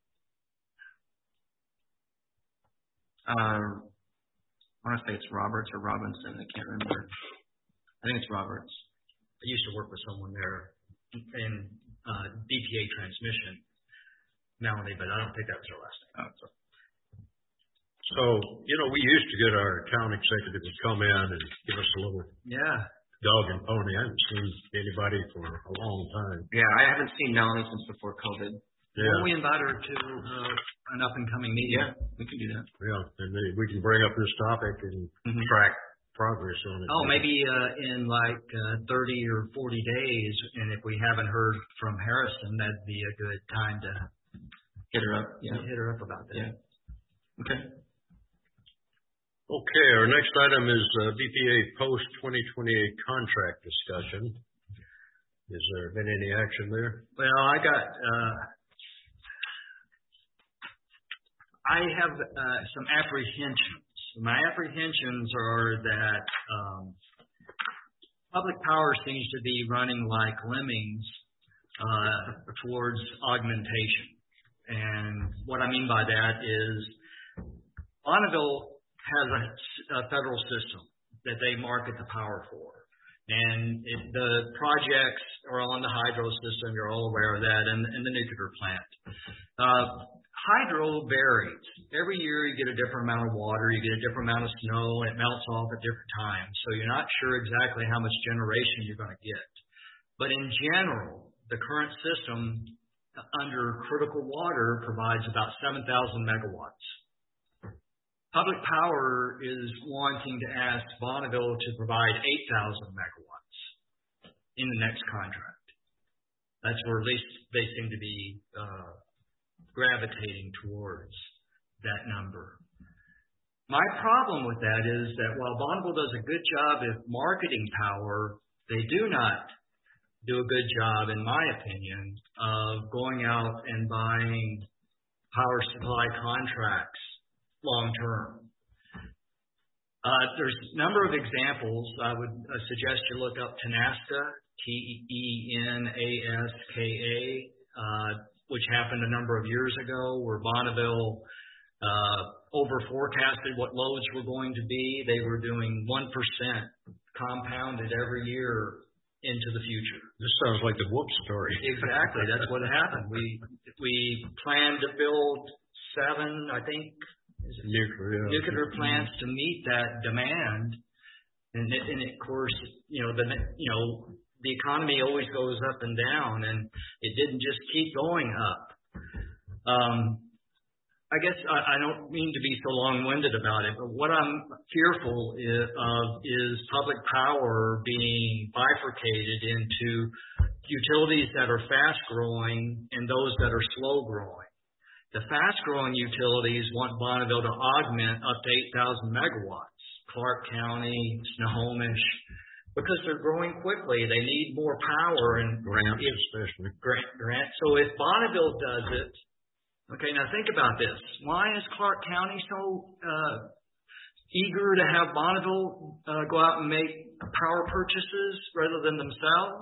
Uh, I want to say it's Roberts or Robinson. I can't remember. I think it's Roberts. I used to work with someone there in uh, B P A transmission, Melanie, but I don't think that was her last name. Oh, so. So, you know, we used to get our account executive to come in and give us a little Yeah. dog and pony. I haven't seen anybody for a long time. Yeah, I haven't seen Melanie since before COVID. Yeah. Well, we invite her to uh, an up-and-coming meeting. Yeah, we can do that. Yeah, and they, we can bring up this topic and Mhm. track progress on it. Oh, maybe uh, in like uh, thirty or forty days, and if we haven't heard from Harrison, that'd be a good time to Hit her up. Yeah. hit her up about that. Yeah. Okay. Okay, our next item is uh, B P A post twenty twenty-eight contract discussion. Has there been any action there? Well, I got, uh, I have uh, some apprehensions. My apprehensions are that um, public power seems to be running like lemmings uh, towards augmentation. And what I mean by that is Bonneville has a, a federal system that they market the power for. And it, the projects are on the hydro system. You're all aware of that, and, and the nuclear plant. Uh, hydro varies. Every year you get a different amount of water, you get a different amount of snow, and it melts off at different times. So you're not sure exactly how much generation you're going to get. But in general, the current system under critical water provides about seven thousand megawatts. Public Power is wanting to ask Bonneville to provide eight thousand megawatts in the next contract. That's where at least they seem to be uh, gravitating towards that number. My problem with that is that while Bonneville does a good job of marketing power, they do not do a good job, in my opinion, of going out and buying power supply contracts long term. Uh, there's a number of examples. I would uh, suggest you look up Tenaska, T E N A S K A, uh, which happened a number of years ago, where Bonneville uh, over forecasted what loads were going to be. They were doing one percent compounded every year into the future. This sounds like the Whoop story. Exactly. That's what happened. We we planned to build seven, I think, is it Nuclear, yeah. nuclear plants to meet that demand, and, it, and of course, you know the you know the economy always goes up and down, and it didn't just keep going up. Um, I guess I, I don't mean to be so long-winded about it, but what I'm fearful is, of is public power being bifurcated into utilities that are fast-growing and those that are slow-growing. The fast-growing utilities want Bonneville to augment up to eight thousand megawatts, Clark County, Snohomish, because they're growing quickly. They need more power and Grants, if, especially. Grant, grant. So if Bonneville does it, okay, now think about this. Why is Clark County so uh, eager to have Bonneville uh, go out and make power purchases rather than themselves?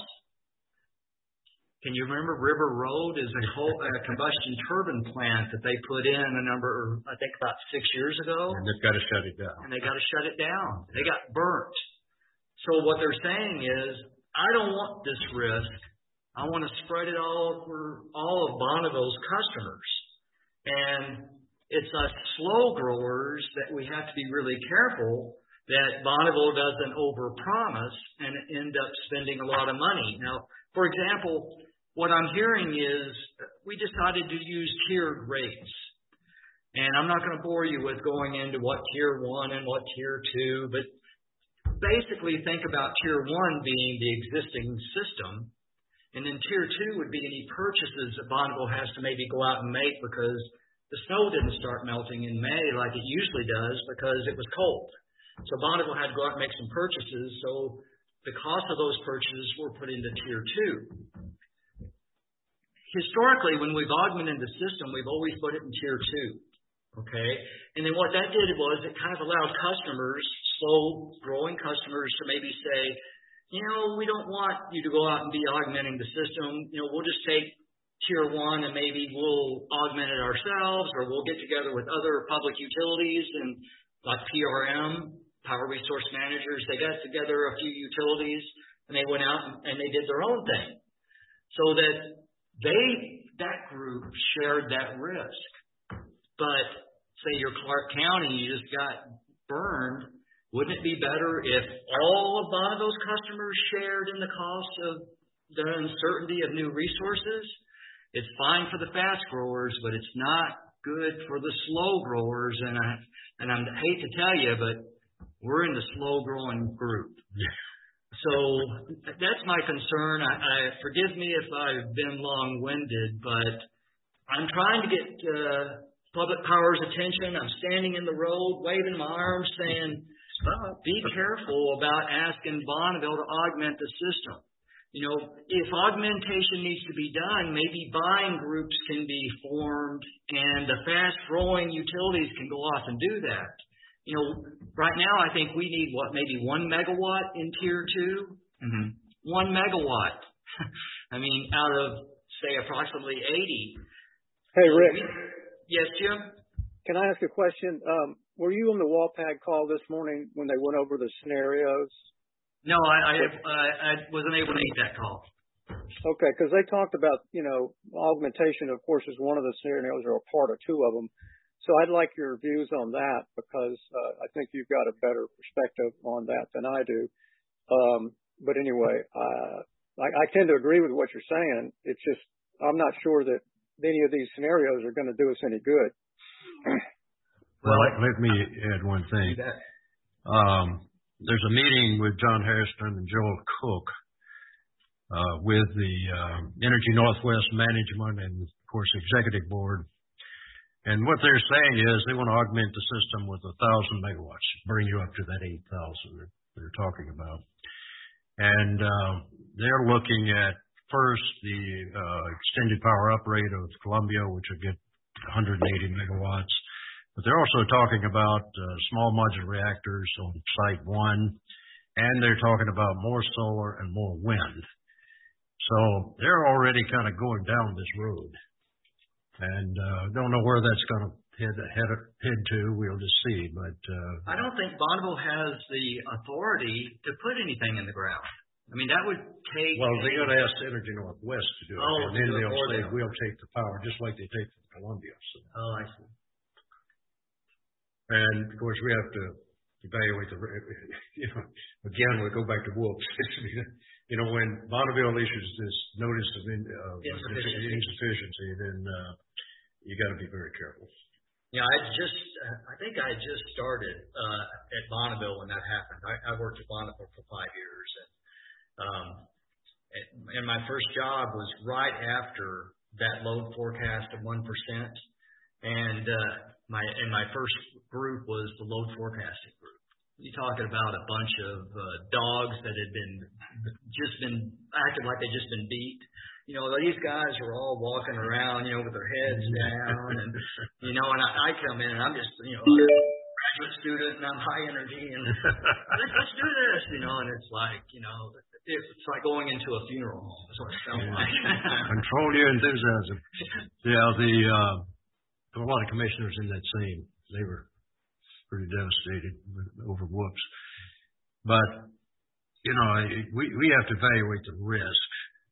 Can you remember River Road is a whole a combustion turbine plant that they put in a number, I think about six years ago? And they've got to shut it down. And they got to shut it down. They got burnt. So what they're saying is, I don't want this risk. I want to spread it all over all of Bonneville's customers. And it's us slow growers that we have to be really careful that Bonneville doesn't overpromise and end up spending a lot of money. Now, for example, what I'm hearing is we decided to use tiered rates. And I'm not going to bore you with going into what tier one and what tier two, but basically think about tier one being the existing system. And then tier two would be any purchases that Bonneville has to maybe go out and make because the snow didn't start melting in May like it usually does because it was cold. So Bonneville had to go out and make some purchases. So the cost of those purchases were put into tier two. Historically, when we've augmented the system, we've always put it in tier two. Okay? And then what that did was it kind of allowed customers, slow growing customers, to maybe say, you know, we don't want you to go out and be augmenting the system. You know, we'll just take tier one and maybe we'll augment it ourselves, or we'll get together with other public utilities and like P R M, Power Resource Managers. They got together a few utilities and they went out and they did their own thing so that they, that group shared that risk. But say you're Clark County, you just got burned. Wouldn't it be better if all of Bonneville's customers shared in the cost of the uncertainty of new resources? It's fine for the fast growers, but it's not good for the slow growers. And I and I hate to tell you, but we're in the slow growing group. So that's my concern. I, I forgive me if I've been long winded, but I'm trying to get uh, public power's attention. I'm standing in the road, waving my arms, saying, be careful about asking Bonneville to augment the system. You know, if augmentation needs to be done, maybe buying groups can be formed and the fast-growing utilities can go off and do that. You know, right now I think we need, what, maybe one megawatt in tier two? Mm-hmm. One megawatt. I mean, out of, say, approximately eighty. Hey, Rick. Yes, Jim? Can I ask a question? Um, were you on the WAPAG call this morning when they went over the scenarios? No, I, I, I, I wasn't able to make that call. Okay, because they talked about, you know, augmentation, of course, is one of the scenarios or a part of two of them. So I'd like your views on that because uh, I think you've got a better perspective on that than I do. Um, but anyway, uh, I, I tend to agree with what you're saying. It's just I'm not sure that any of these scenarios are going to do us any good. Well, let, let me add one thing. Um, there's a meeting with John Harrison and Joel Cook uh, with the uh, Energy Northwest Management and, of course, Executive Board. And what they're saying is they want to augment the system with a thousand megawatts, bring you up to that eight thousand that they're talking about. And uh, they're looking at first the uh, extended power uprate of Columbia, which will get one hundred eighty megawatts. But they're also talking about uh, small modular reactors on site one, and they're talking about more solar and more wind. So they're already kind of going down this road. And uh, don't know where that's going to head, head head to. We'll just see. But uh, I don't think Bonneville has the authority to put anything in the ground. I mean, that would take. Well, they got to ask Energy Northwest to do it, oh, and then they'll say them. we'll take the power, just like they take from Columbia. So. Oh, I see. And of course, we have to evaluate the. You know, again, we go back to Wolf's. You know, when Bonneville issues this notice of in, uh, insufficiency. insufficiency, then uh, you got to be very careful. Yeah, I just, uh, I think I just started uh, at Bonneville when that happened. I, I worked at Bonneville for five years, and um, and my first job was right after that load forecast of one percent, and uh, my and my first group was the load forecasting group. You're talking about a bunch of uh, dogs that had been just been acted like they just been beat. You know, these guys are all walking around, you know, with their heads down, and you know, and I, I come in and I'm just, you know, a graduate student and I'm high energy and let's, let's do this, you know, and it's like, you know, it's like going into a funeral home. That's what it sounds yeah. like. Control your enthusiasm. Yeah, the uh, there were a lot of commissioners in that scene. They were pretty devastated over whoops. But, you know, we, we have to evaluate the risk.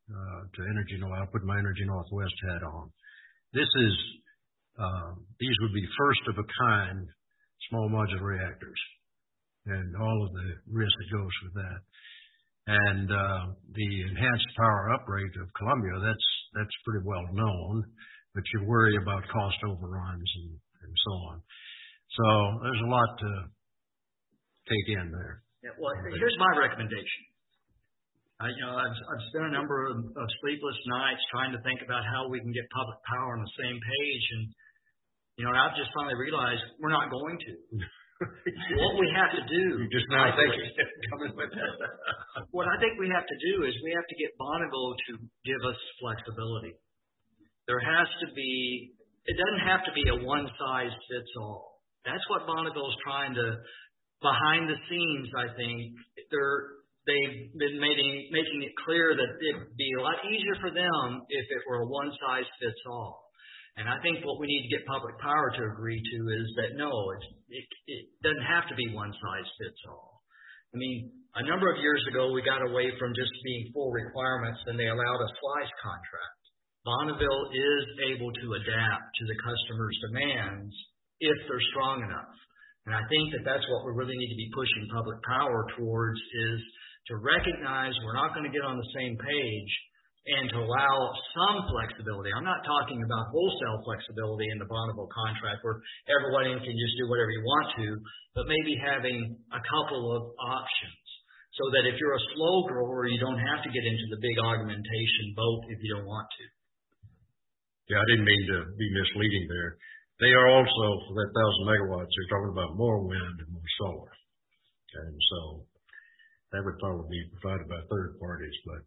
uh, to Energy North. I put my Energy Northwest hat on. This is, uh, these would be first of a kind small modular reactors and all of the risk that goes with that. And, uh, the enhanced power uprate of Columbia, that's, that's pretty well known, but you worry about cost overruns and, and so on. So there's a lot to take in there. Yeah, well, here's my recommendation. I, you know, I've, I've spent a number of, of sleepless nights trying to think about how we can get public power on the same page. And, you know, I've just finally realized we're not going to. What we have to do. You just now thinking coming with that. What I think we have to do is we have to get Bonneville to give us flexibility. There has to be, it doesn't have to be a one size fits all. That's what Bonneville's trying to, behind the scenes, I think, they're, they've been making, making it clear that it'd be a lot easier for them if it were a one-size-fits-all. And I think what we need to get public power to agree to is that, no, it's, it, it doesn't have to be one-size-fits-all. I mean, a number of years ago, we got away from just being full requirements, and they allowed a slice contract. Bonneville is able to adapt to the customer's demands if they're strong enough. And I think that that's what we really need to be pushing public power towards is to recognize we're not going to get on the same page and to allow some flexibility. I'm not talking about wholesale flexibility in the Bonneville contract where everybody can just do whatever you want to, but maybe having a couple of options so that if you're a slow grower, you don't have to get into the big augmentation boat if you don't want to. Yeah, I didn't mean to be misleading there. They are also, for that thousand megawatts, they're talking about more wind and more solar. And so that would probably be provided by third parties, but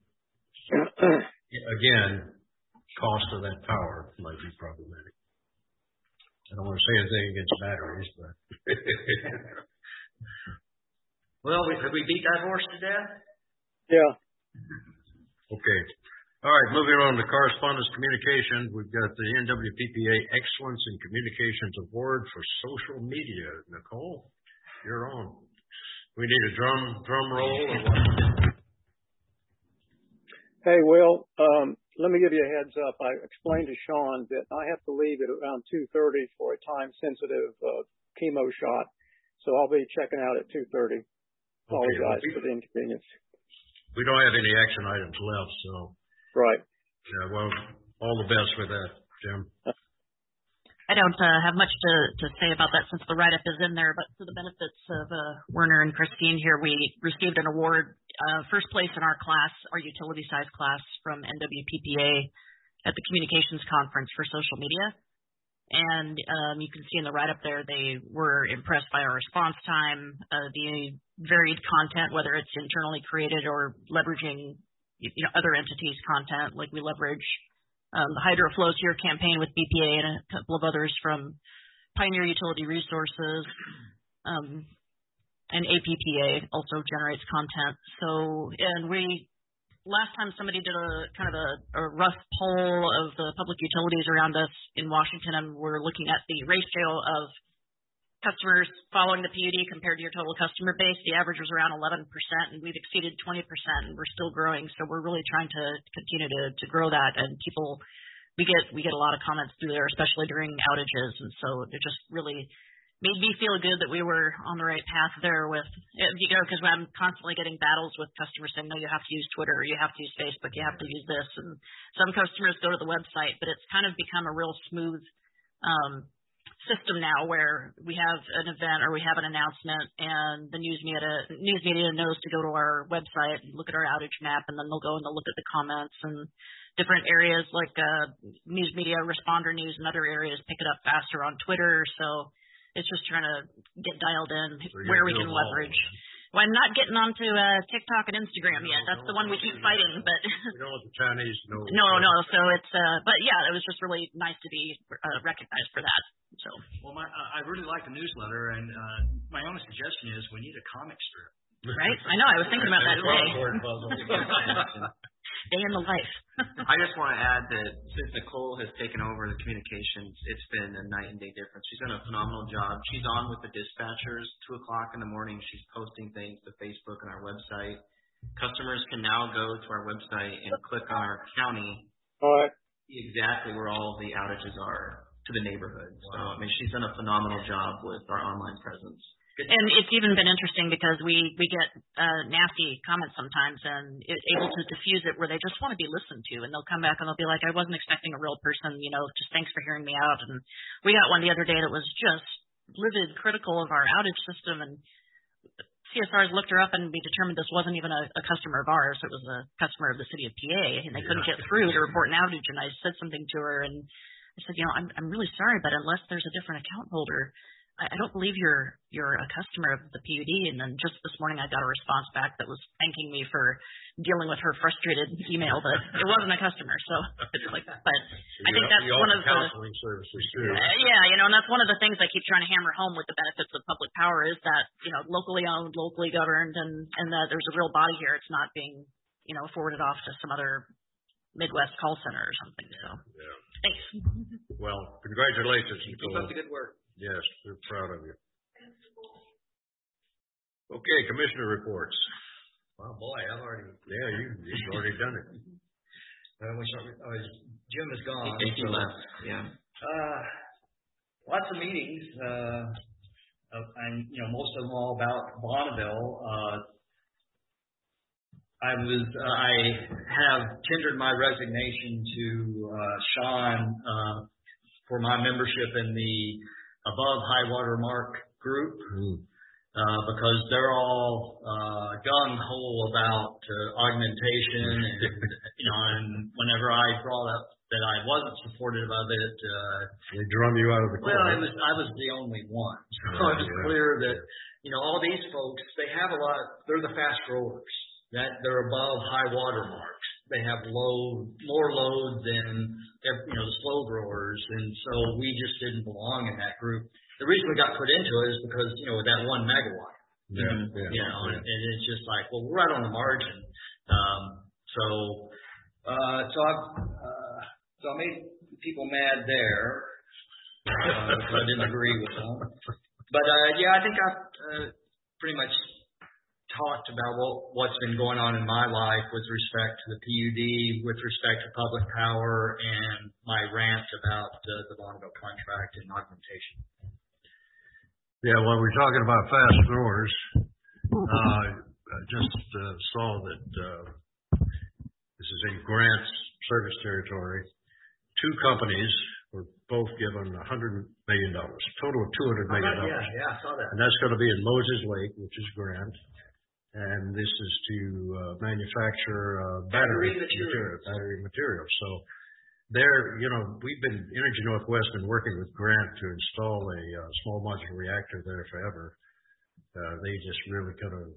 again, cost of that power might be problematic. I don't want to say anything against batteries, but well, we, have we beat that horse to death? Yeah. Okay. All right, moving on to correspondence communication. We've got the N W P P A Excellence in Communications Award for social media. Nicole, you're on. We need a drum drum roll or what? Hey, Will, um, let me give you a heads up. I explained to Sean that I have to leave at around two thirty for a time-sensitive uh, chemo shot, so I'll be checking out at two thirty. Apologize okay, for the inconvenience. We don't have any action items left, so. Right. Yeah, well, all the best with that, Jim. I don't uh, have much to, to say about that since the write-up is in there, but for the benefits of uh, Werner and Christine here, we received an award, uh, first place in our class, our utility size class from N W P P A at the Communications Conference for Social Media. And um, you can see in the write-up there, they were impressed by our response time, uh, the varied content, whether it's internally created or leveraging you know, other entities' content, like we leverage um, the Hydro Flows Here campaign with B P A and a couple of others from Pioneer Utility Resources, um, and A P P A also generates content. So, and we, last time somebody did a kind of a, a rough poll of the public utilities around us in Washington, and we're looking at the ratio of customers following the P U D compared to your total customer base. The average was around eleven percent, and we've exceeded twenty percent, and we're still growing. So we're really trying to continue to, to grow that. And people, we get we get a lot of comments through there, especially during outages. And so it just really made me feel good that we were on the right path there with, you know, because I'm constantly getting battles with customers saying, no, you have to use Twitter, or you have to use Facebook, you have to use this. And some customers go to the website, but it's kind of become a real smooth um system now where we have an event or we have an announcement and the news media news media knows to go to our website and look at our outage map, and then they'll go and they'll look at the comments and different areas like uh, news media, responder news, and other areas pick it up faster on Twitter. So it's just trying to get dialed in so where we can leverage. Well, I'm not getting onto uh, TikTok and Instagram yet. That's the one we keep fighting. But you don't want the Chinese to know. No, no. So it's, uh, but yeah, it was just really nice to be uh, recognized for that. So. Well, my, I really like the newsletter, and uh, my only suggestion is we need a comic strip. Right? I know. I was thinking about that today. Day in the life. I just want to add that since Nicole has taken over the communications, it's been a night and day difference. She's done a phenomenal job. She's on with the dispatchers, two o'clock in the morning. She's posting things to Facebook and our website. Customers can now go to our website and click on our county, All right. see exactly where all the outages are to the neighborhood. So, I mean, she's done a phenomenal job with our online presence. And it's even been interesting because we, we get uh, nasty comments sometimes and it, able to diffuse it where they just want to be listened to. And they'll come back and they'll be like, I wasn't expecting a real person, you know, just thanks for hearing me out. And we got one the other day that was just livid, critical of our outage system. And C S Rs looked her up and we determined this wasn't even a, a customer of ours. It was a customer of the city of P A. And they couldn't get through to report an outage. And I said something to her and I said, you know, I'm, I'm really sorry, but unless there's a different account holder, I don't believe you're you're a customer of the P U D. And then just this morning I got a response back that was thanking me for dealing with her frustrated email that it wasn't a customer. So it's like that. But so I think that's one of the counseling services too. Uh, yeah, you know, and that's one of the things I keep trying to hammer home with the benefits of public power is that, you know, locally owned, locally governed, and and that there's a real body here. It's not being, you know, forwarded off to some other Midwest call center or something. So yeah. Thanks. Well, congratulations. Keep up the good work. Yes, we're proud of you. Okay, commissioner reports. Oh boy, I've already. Yeah, you, you've already done it. Uh, we start, oh, Jim is gone. He so, left. Yeah. Uh, lots of meetings, uh, uh, and you know most of them all about Bonneville. Uh, I was uh, I have tendered my resignation to uh, Sean uh, for my membership in the above high water mark group, mm. uh, because they're all uh, gung ho about uh, augmentation, and you know, and whenever I brought up that I wasn't supportive of it, uh, they drum you out of the well, it was I was the only one, so yeah, it was yeah. clear that you know all these folks they have a lot. They're the fast growers that they're above high water marks. They have load, more load than, you know, the slow growers. And so we just didn't belong in that group. The reason we got put into it is because, you know, with that one megawatt, yeah, and, yeah, you know, yeah. and, and it's just like, well, we're right on the margin. Um, so, uh, so I, uh, so I made people mad there, uh, because I didn't agree with them. But, uh, yeah, I think I, uh, pretty much talked about what, what's been going on in my life with respect to the P U D, with respect to public power, and my rant about uh, the Bonneville contract and augmentation. Yeah, well, we're talking about fast growers. Uh, I just uh, saw that uh, this is in Grant's service territory. Two companies were both given one hundred million dollars, a total of two hundred million dollars. Yeah, yeah, I saw that. And that's going to be in Moses Lake, which is Grant. And this is to uh, manufacture uh, battery, battery materials. Battery materials. So there, you know, we've been, Energy Northwest been working with Grant to install a uh, small modular reactor there forever. Uh, they just really kind of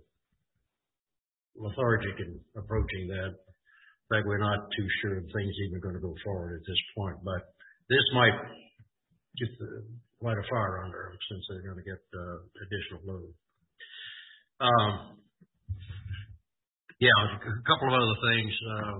lethargic in approaching that. In fact, we're not too sure if things even going to go forward at this point. But this might just uh, light a fire under them since they're going to get uh, additional load. Um, Yeah, a couple of other things. Uh,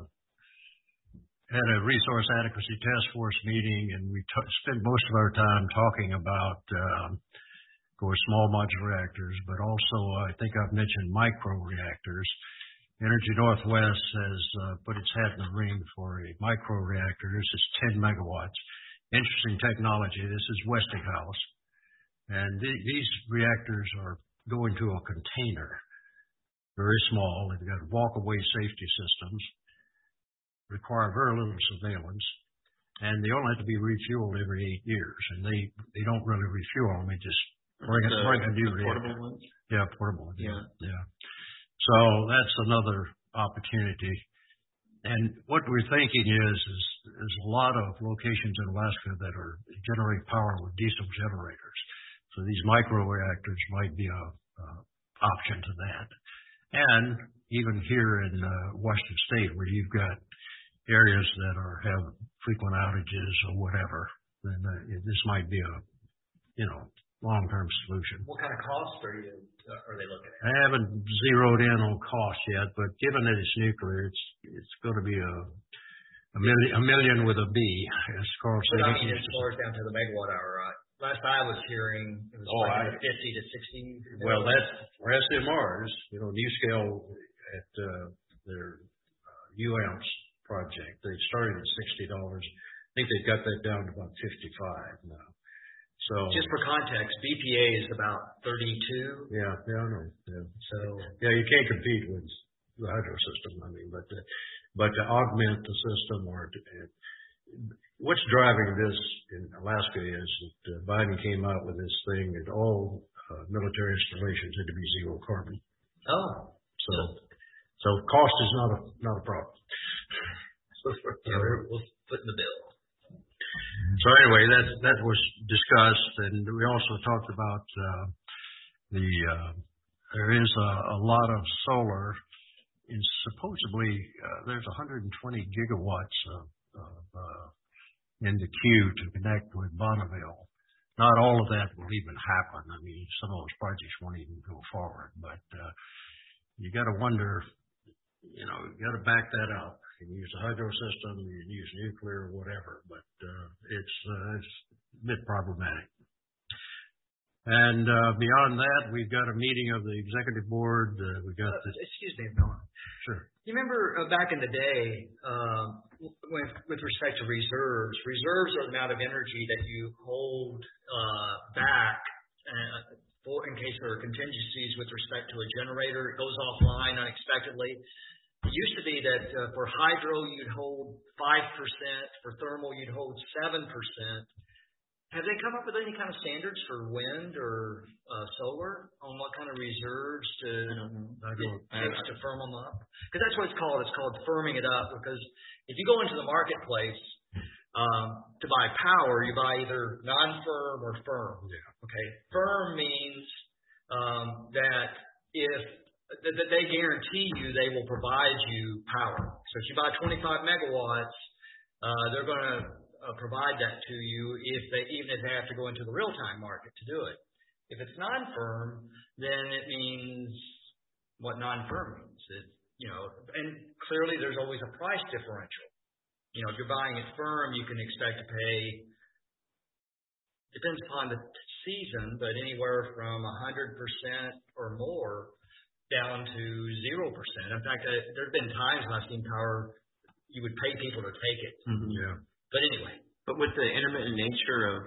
had a resource adequacy task force meeting, and we t- spent most of our time talking about, um, of course, small modular reactors, but also uh, I think I've mentioned micro reactors. Energy Northwest has uh, put its hat in the ring for a micro reactor. This is ten megawatts. Interesting technology. This is Westinghouse, and th- these reactors are going to a container. Very small. They've got walk-away safety systems, require very little surveillance, and they only have to be refueled every eight years. And they, they don't really refuel them. They just bring, the, bring a new reactor. Portable ones? Yeah, portable. Yeah. Yeah. So that's another opportunity. And what we're thinking is, is there's a lot of locations in Alaska that are generate power with diesel generators. So these micro reactors might be a, a option to that. And even here in uh, Washington State, where you've got areas that are have frequent outages or whatever, then uh, this might be a, you know, long-term solution. What kind of cost are you uh, are they looking at? I haven't zeroed in on cost yet, but given that it's nuclear, it's it's going to be a a million, a million with a B, as Carl said. But I mean, as far as down to the megawatt hour, right? Last I was hearing, it was oh, like I, fifty to sixty. Well, that's for S M Rs. You know, NuScale at uh, their uh, U A M S project. They started at sixty dollars. I think they've got that down to about fifty-five now. So just for context, B P A is about thirty-two. Yeah, yeah, I know. Yeah. So yeah, you can't compete with the hydro system. I mean, but to, but to augment the system or to, what's driving this in Alaska is that Biden came out with this thing that all uh, military installations had to be zero carbon. Oh, so so cost is not a not a problem. Yeah, we're, we'll put in the bill. So anyway, that that was discussed, and we also talked about uh, the uh, there is a, a lot of solar. Is supposedly uh, there's one hundred twenty gigawatts of, of uh, in the queue to connect with Bonneville. Not all of that will even happen. I mean, some of those projects won't even go forward. But uh, you got to wonder, you know, you got to back that up. You can use the hydro system, you can use nuclear, whatever. But uh, it's uh, it's a bit problematic. And uh, beyond that, we've got a meeting of the executive board. Uh, we got uh, the. Excuse me, Bill. Sure. You remember uh, back in the day, um, with, with respect to reserves, reserves are the amount of energy that you hold uh, back uh, for in case there are contingencies with respect to a generator. It goes offline unexpectedly. It used to be that uh, for hydro you'd hold five percent, for thermal you'd hold seven percent. Have they come up with any kind of standards for wind or uh, solar on what kind of reserves to it takes to firm them up? Because that's what it's called. It's called firming it up. Because if you go into the marketplace um, to buy power, you buy either non-firm or firm. Yeah. Okay. Firm means um, that if that they guarantee you they will provide you power. So if you buy twenty-five megawatts, uh, they're going to Uh, provide that to you if they even if they have to go into the real time market to do it. If it's non-firm, then it means what non-firm means. It, you know, and clearly there's always a price differential. You know, if you're buying it firm, you can expect to pay. Depends upon the season, but anywhere from a hundred percent or more down to zero percent. In fact, uh, there have been times when I've seen power you would pay people to take it. Mm-hmm. Yeah. But anyway, but with the intermittent nature of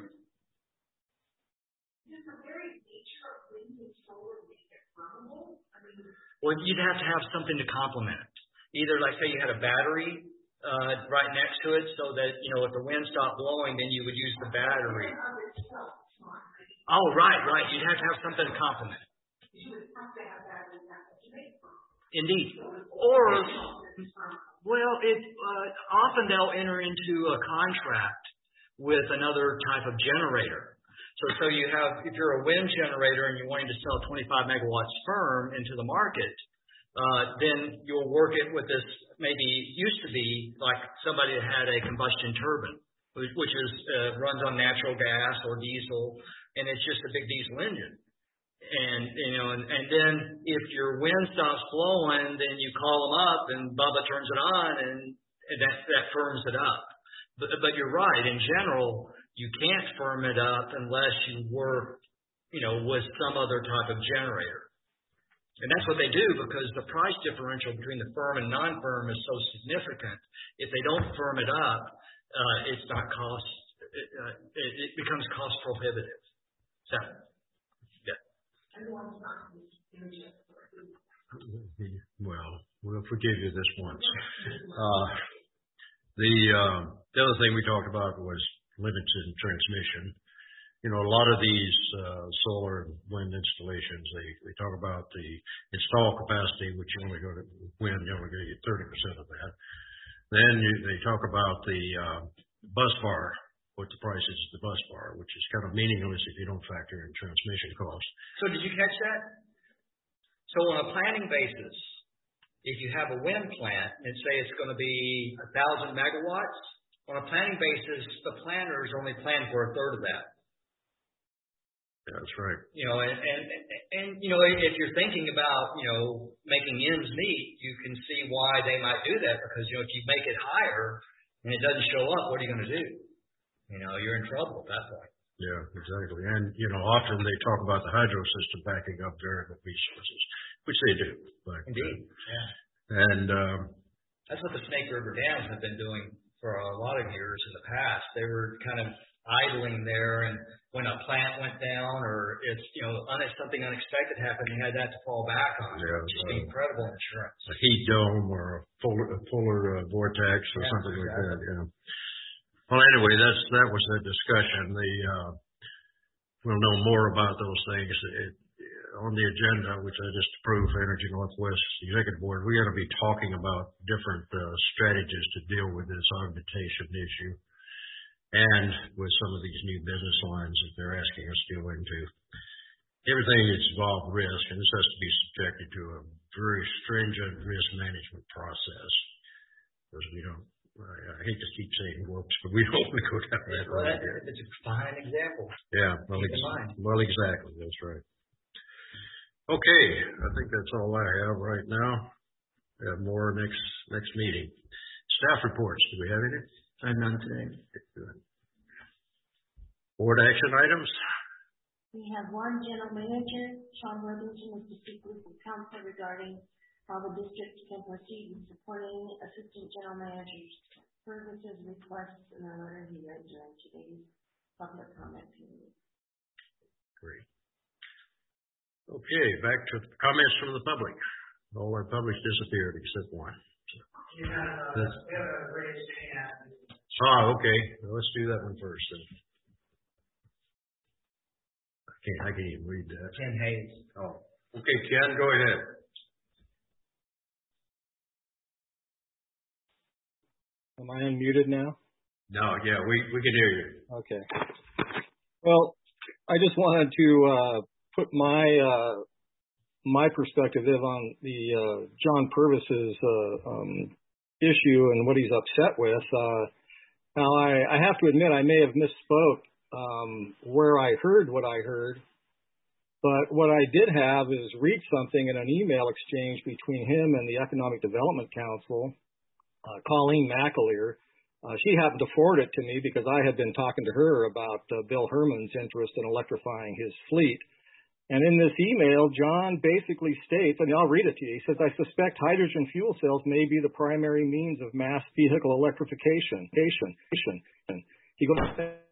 Does the very nature of wind and solar make it firmable? I mean, well, you'd have to have something to complement it. Either, like, say, you had a battery uh, right next to it, so that you know if the wind stopped blowing, then you would use the battery. Oh, right, right. You'd have to have something to complement it. You would have to have batteries to make firm. Indeed. Or. Well, it uh, often they'll enter into a contract with another type of generator. So, so you have, if you're a wind generator and you're wanting to sell twenty-five megawatts firm into the market, uh, then you'll work it with this. Maybe used to be like somebody that had a combustion turbine, which, which is uh, runs on natural gas or diesel, and it's just a big diesel engine. And, you know, and, and then if your wind stops blowing, then you call them up and Bubba turns it on and, and that, that firms it up. But, but you're right. In general, you can't firm it up unless you work, you know, with some other type of generator. And that's what they do because the price differential between the firm and non-firm is so significant. If they don't firm it up, uh, it's not cost, it, uh, it, it becomes cost prohibitive. So, well, we'll forgive you this once. Uh, the, uh, the other thing we talked about was limits in transmission. You know, a lot of these uh, solar and wind installations, they, they talk about the install capacity, which you only go to wind, you only get thirty percent of that. Then you, they talk about the uh, bus bar. What the price is of the bus bar, which is kind of meaningless if you don't factor in transmission costs. So did you catch that? So on a planning basis, if you have a wind plant and say it's going to be a thousand megawatts, on a planning basis, the planners only plan for a third of that. Yeah, that's right. You know, and, and, and, you know, if you're thinking about, you know, making ends meet, you can see why they might do that because, you know, if you make it higher and it doesn't show up, what are you going to do? You know, you're in trouble at that point. Yeah, exactly. And, you know, often they talk about the hydro system backing up variable resources. which they do. But, Indeed, yeah. And um, that's what the Snake River dams have been doing for a lot of years in the past. They were kind of idling there, and when a plant went down or if you know un- something unexpected happened, they had that to fall back on. Yeah, Just uh, incredible insurance. A heat dome or a polar, a polar uh, vortex or Yeah, something exactly. like that. Yeah. Well, anyway, that's that was the discussion. The uh, we'll know more about those things it, on the agenda, which I just approved for Energy Northwest Executive Board. We're going to be talking about different uh, strategies to deal with this augmentation issue, and with some of these new business lines that they're asking us to go into. Everything that's involved risk, and this has to be subjected to a very stringent risk management process, because we don't. I hate to keep saying whoops, but we don't want to go down that Well, road. that, it's a fine example. Yeah, well, Keep in ex- mind. well, exactly. That's right. Okay, I think that's all I have right now. We have more next next meeting. Staff reports. Do we have any? I have none today. Board action items. We have one general manager, Sean Worthington, is to speak with the council regarding how the district can proceed in supporting assistant general managers' services requests in a letter he read during today's public comment period. Great. Okay, back to comments from the public. All our public disappeared except one. You have, uh, we have a raised hand. Oh, okay. Well, let's do that one first then. I can't, I can't even read that. Ken Hayes. Oh, okay, Ken, go ahead. Am I unmuted now? No, yeah, we, we can hear you. Okay. Well, I just wanted to uh, put my uh, my perspective on the uh, John Purvis's uh, um, issue and what he's upset with. Uh, now, I, I have to admit I may have misspoke um, where I heard what I heard, but what I did have is read something in an email exchange between him and the Economic Development Council, uh, Colleen McAleer. Uh, she happened to forward it to me because I had been talking to her about uh, Bill Herman's interest in electrifying his fleet. And in this email, John basically states, and I'll read it to you. He says, I suspect hydrogen fuel cells may be the primary means of mass vehicle electrification. He goes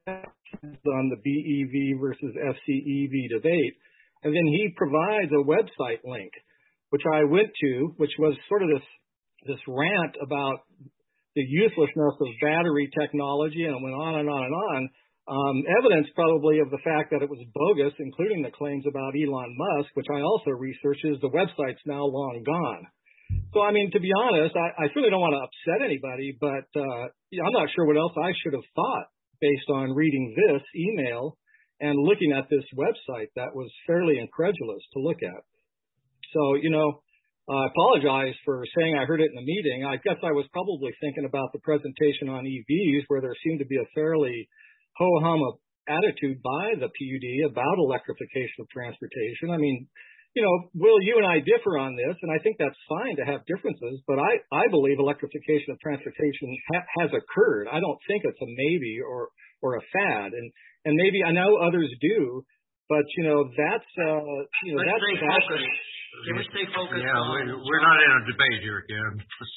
on the B E V versus F C E V debate. And then he provides a website link, which I went to, which was sort of this, this rant about the uselessness of battery technology, and it went on and on and on. Um, evidence probably of the fact that it was bogus, including the claims about Elon Musk, which I also researched, is the website's now long gone. So, I mean, to be honest, I, I certainly don't want to upset anybody, but uh, I'm not sure what else I should have thought based on reading this email and looking at this website that was fairly incredulous to look at. So, you know, I apologize for saying I heard it in the meeting. I guess I was probably thinking about the presentation on E Vs, where there seemed to be a fairly ho-hum attitude by the P U D about electrification of transportation. I mean, you know, Will, you and I differ on this, and I think that's fine to have differences, but I, I believe electrification of transportation ha- has occurred. I don't think it's a maybe or, or a fad, and, and maybe I know others do, but, you know, that's, uh, you know, Let's that's, stay that's focused. Can we stay focused Yeah, on... we're, we're not in a debate here, Ken.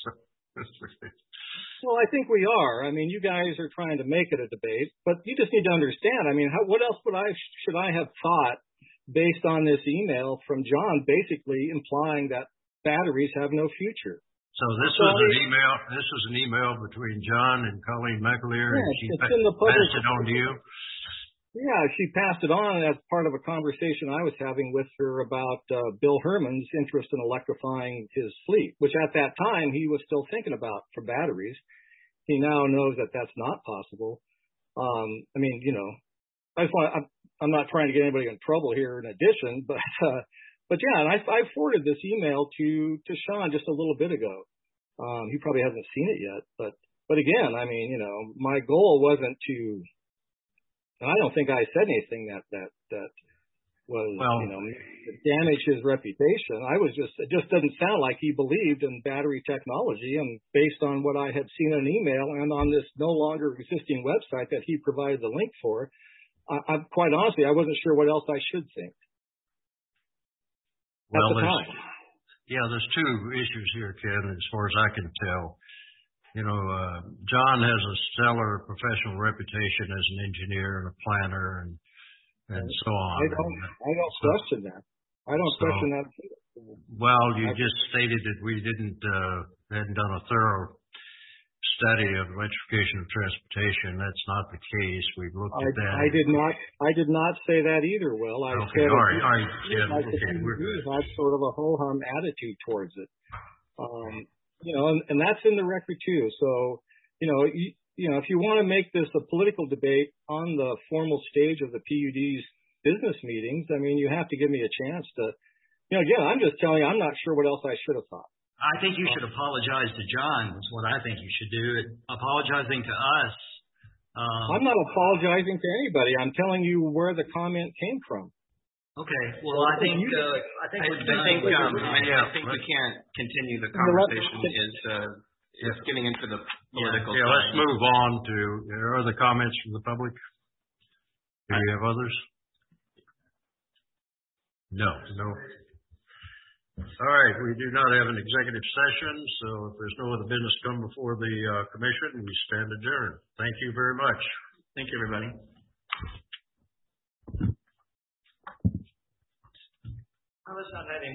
Well, I think we are. I mean, you guys are trying to make it a debate, but you just need to understand. I mean, how, what else would I should I have thought based on this email from John, basically implying that batteries have no future? So this so was an email. This was an email between John and Colleen McAleer, yeah, and she it's pa- in the public, passed it on to you. Yeah, she passed it on as part of a conversation I was having with her about uh, Bill Herman's interest in electrifying his fleet, which at that time he was still thinking about for batteries. He now knows that that's not possible. Um, I mean, you know, I just want I'm, I'm not trying to get anybody in trouble here in addition, but, uh, but yeah, and I, I forwarded this email to, to Sean just a little bit ago. Um, he probably hasn't seen it yet, but, but again, I mean, you know, my goal wasn't to, and I don't think I said anything that, that, that was, well, you know, damage his reputation. I was just, it just doesn't sound like he believed in battery technology. And based on what I had seen in an email and on this no longer existing website that he provided the link for, I, I quite honestly, I wasn't sure what else I should think. Well, at the there's, time. Yeah, there's two issues here, Ken, as far as I can tell. You know, uh, John has a stellar professional reputation as an engineer and a planner and, and so on. I don't, I don't so, question that. I don't so, question that. Well, you I, just stated that we didn't, uh, hadn't done a thorough study of electrification of transportation. That's not the case. We've looked I, at that. I did not, I did not say that either, Will. I okay, said all right, all right, yeah, like okay, we're good. Had sort of a ho-hum attitude towards it. Um, you know, and, and that's in the record too. So, you know, you, you know, if you want to make this a political debate on the formal stage of the P U D's business meetings, I mean, you have to give me a chance to, you know, again, I'm just telling you, I'm not sure what else I should have thought. I think you should apologize to John, is what I think you should do. Apologizing to us. Um, I'm not apologizing to anybody. I'm telling you where the comment came from. Okay. Well, I think uh, I think I, we're I done. think with um, I, yeah, I think right. we can't continue the conversation. Is uh, is getting into the political. Yeah, yeah let's move on to. Are there comments from the public? Do we have others? No, no. All right, we do not have an executive session, so if there's no other business come before the uh, commission, we stand adjourned. Thank you very much. Thank you, everybody. I was not having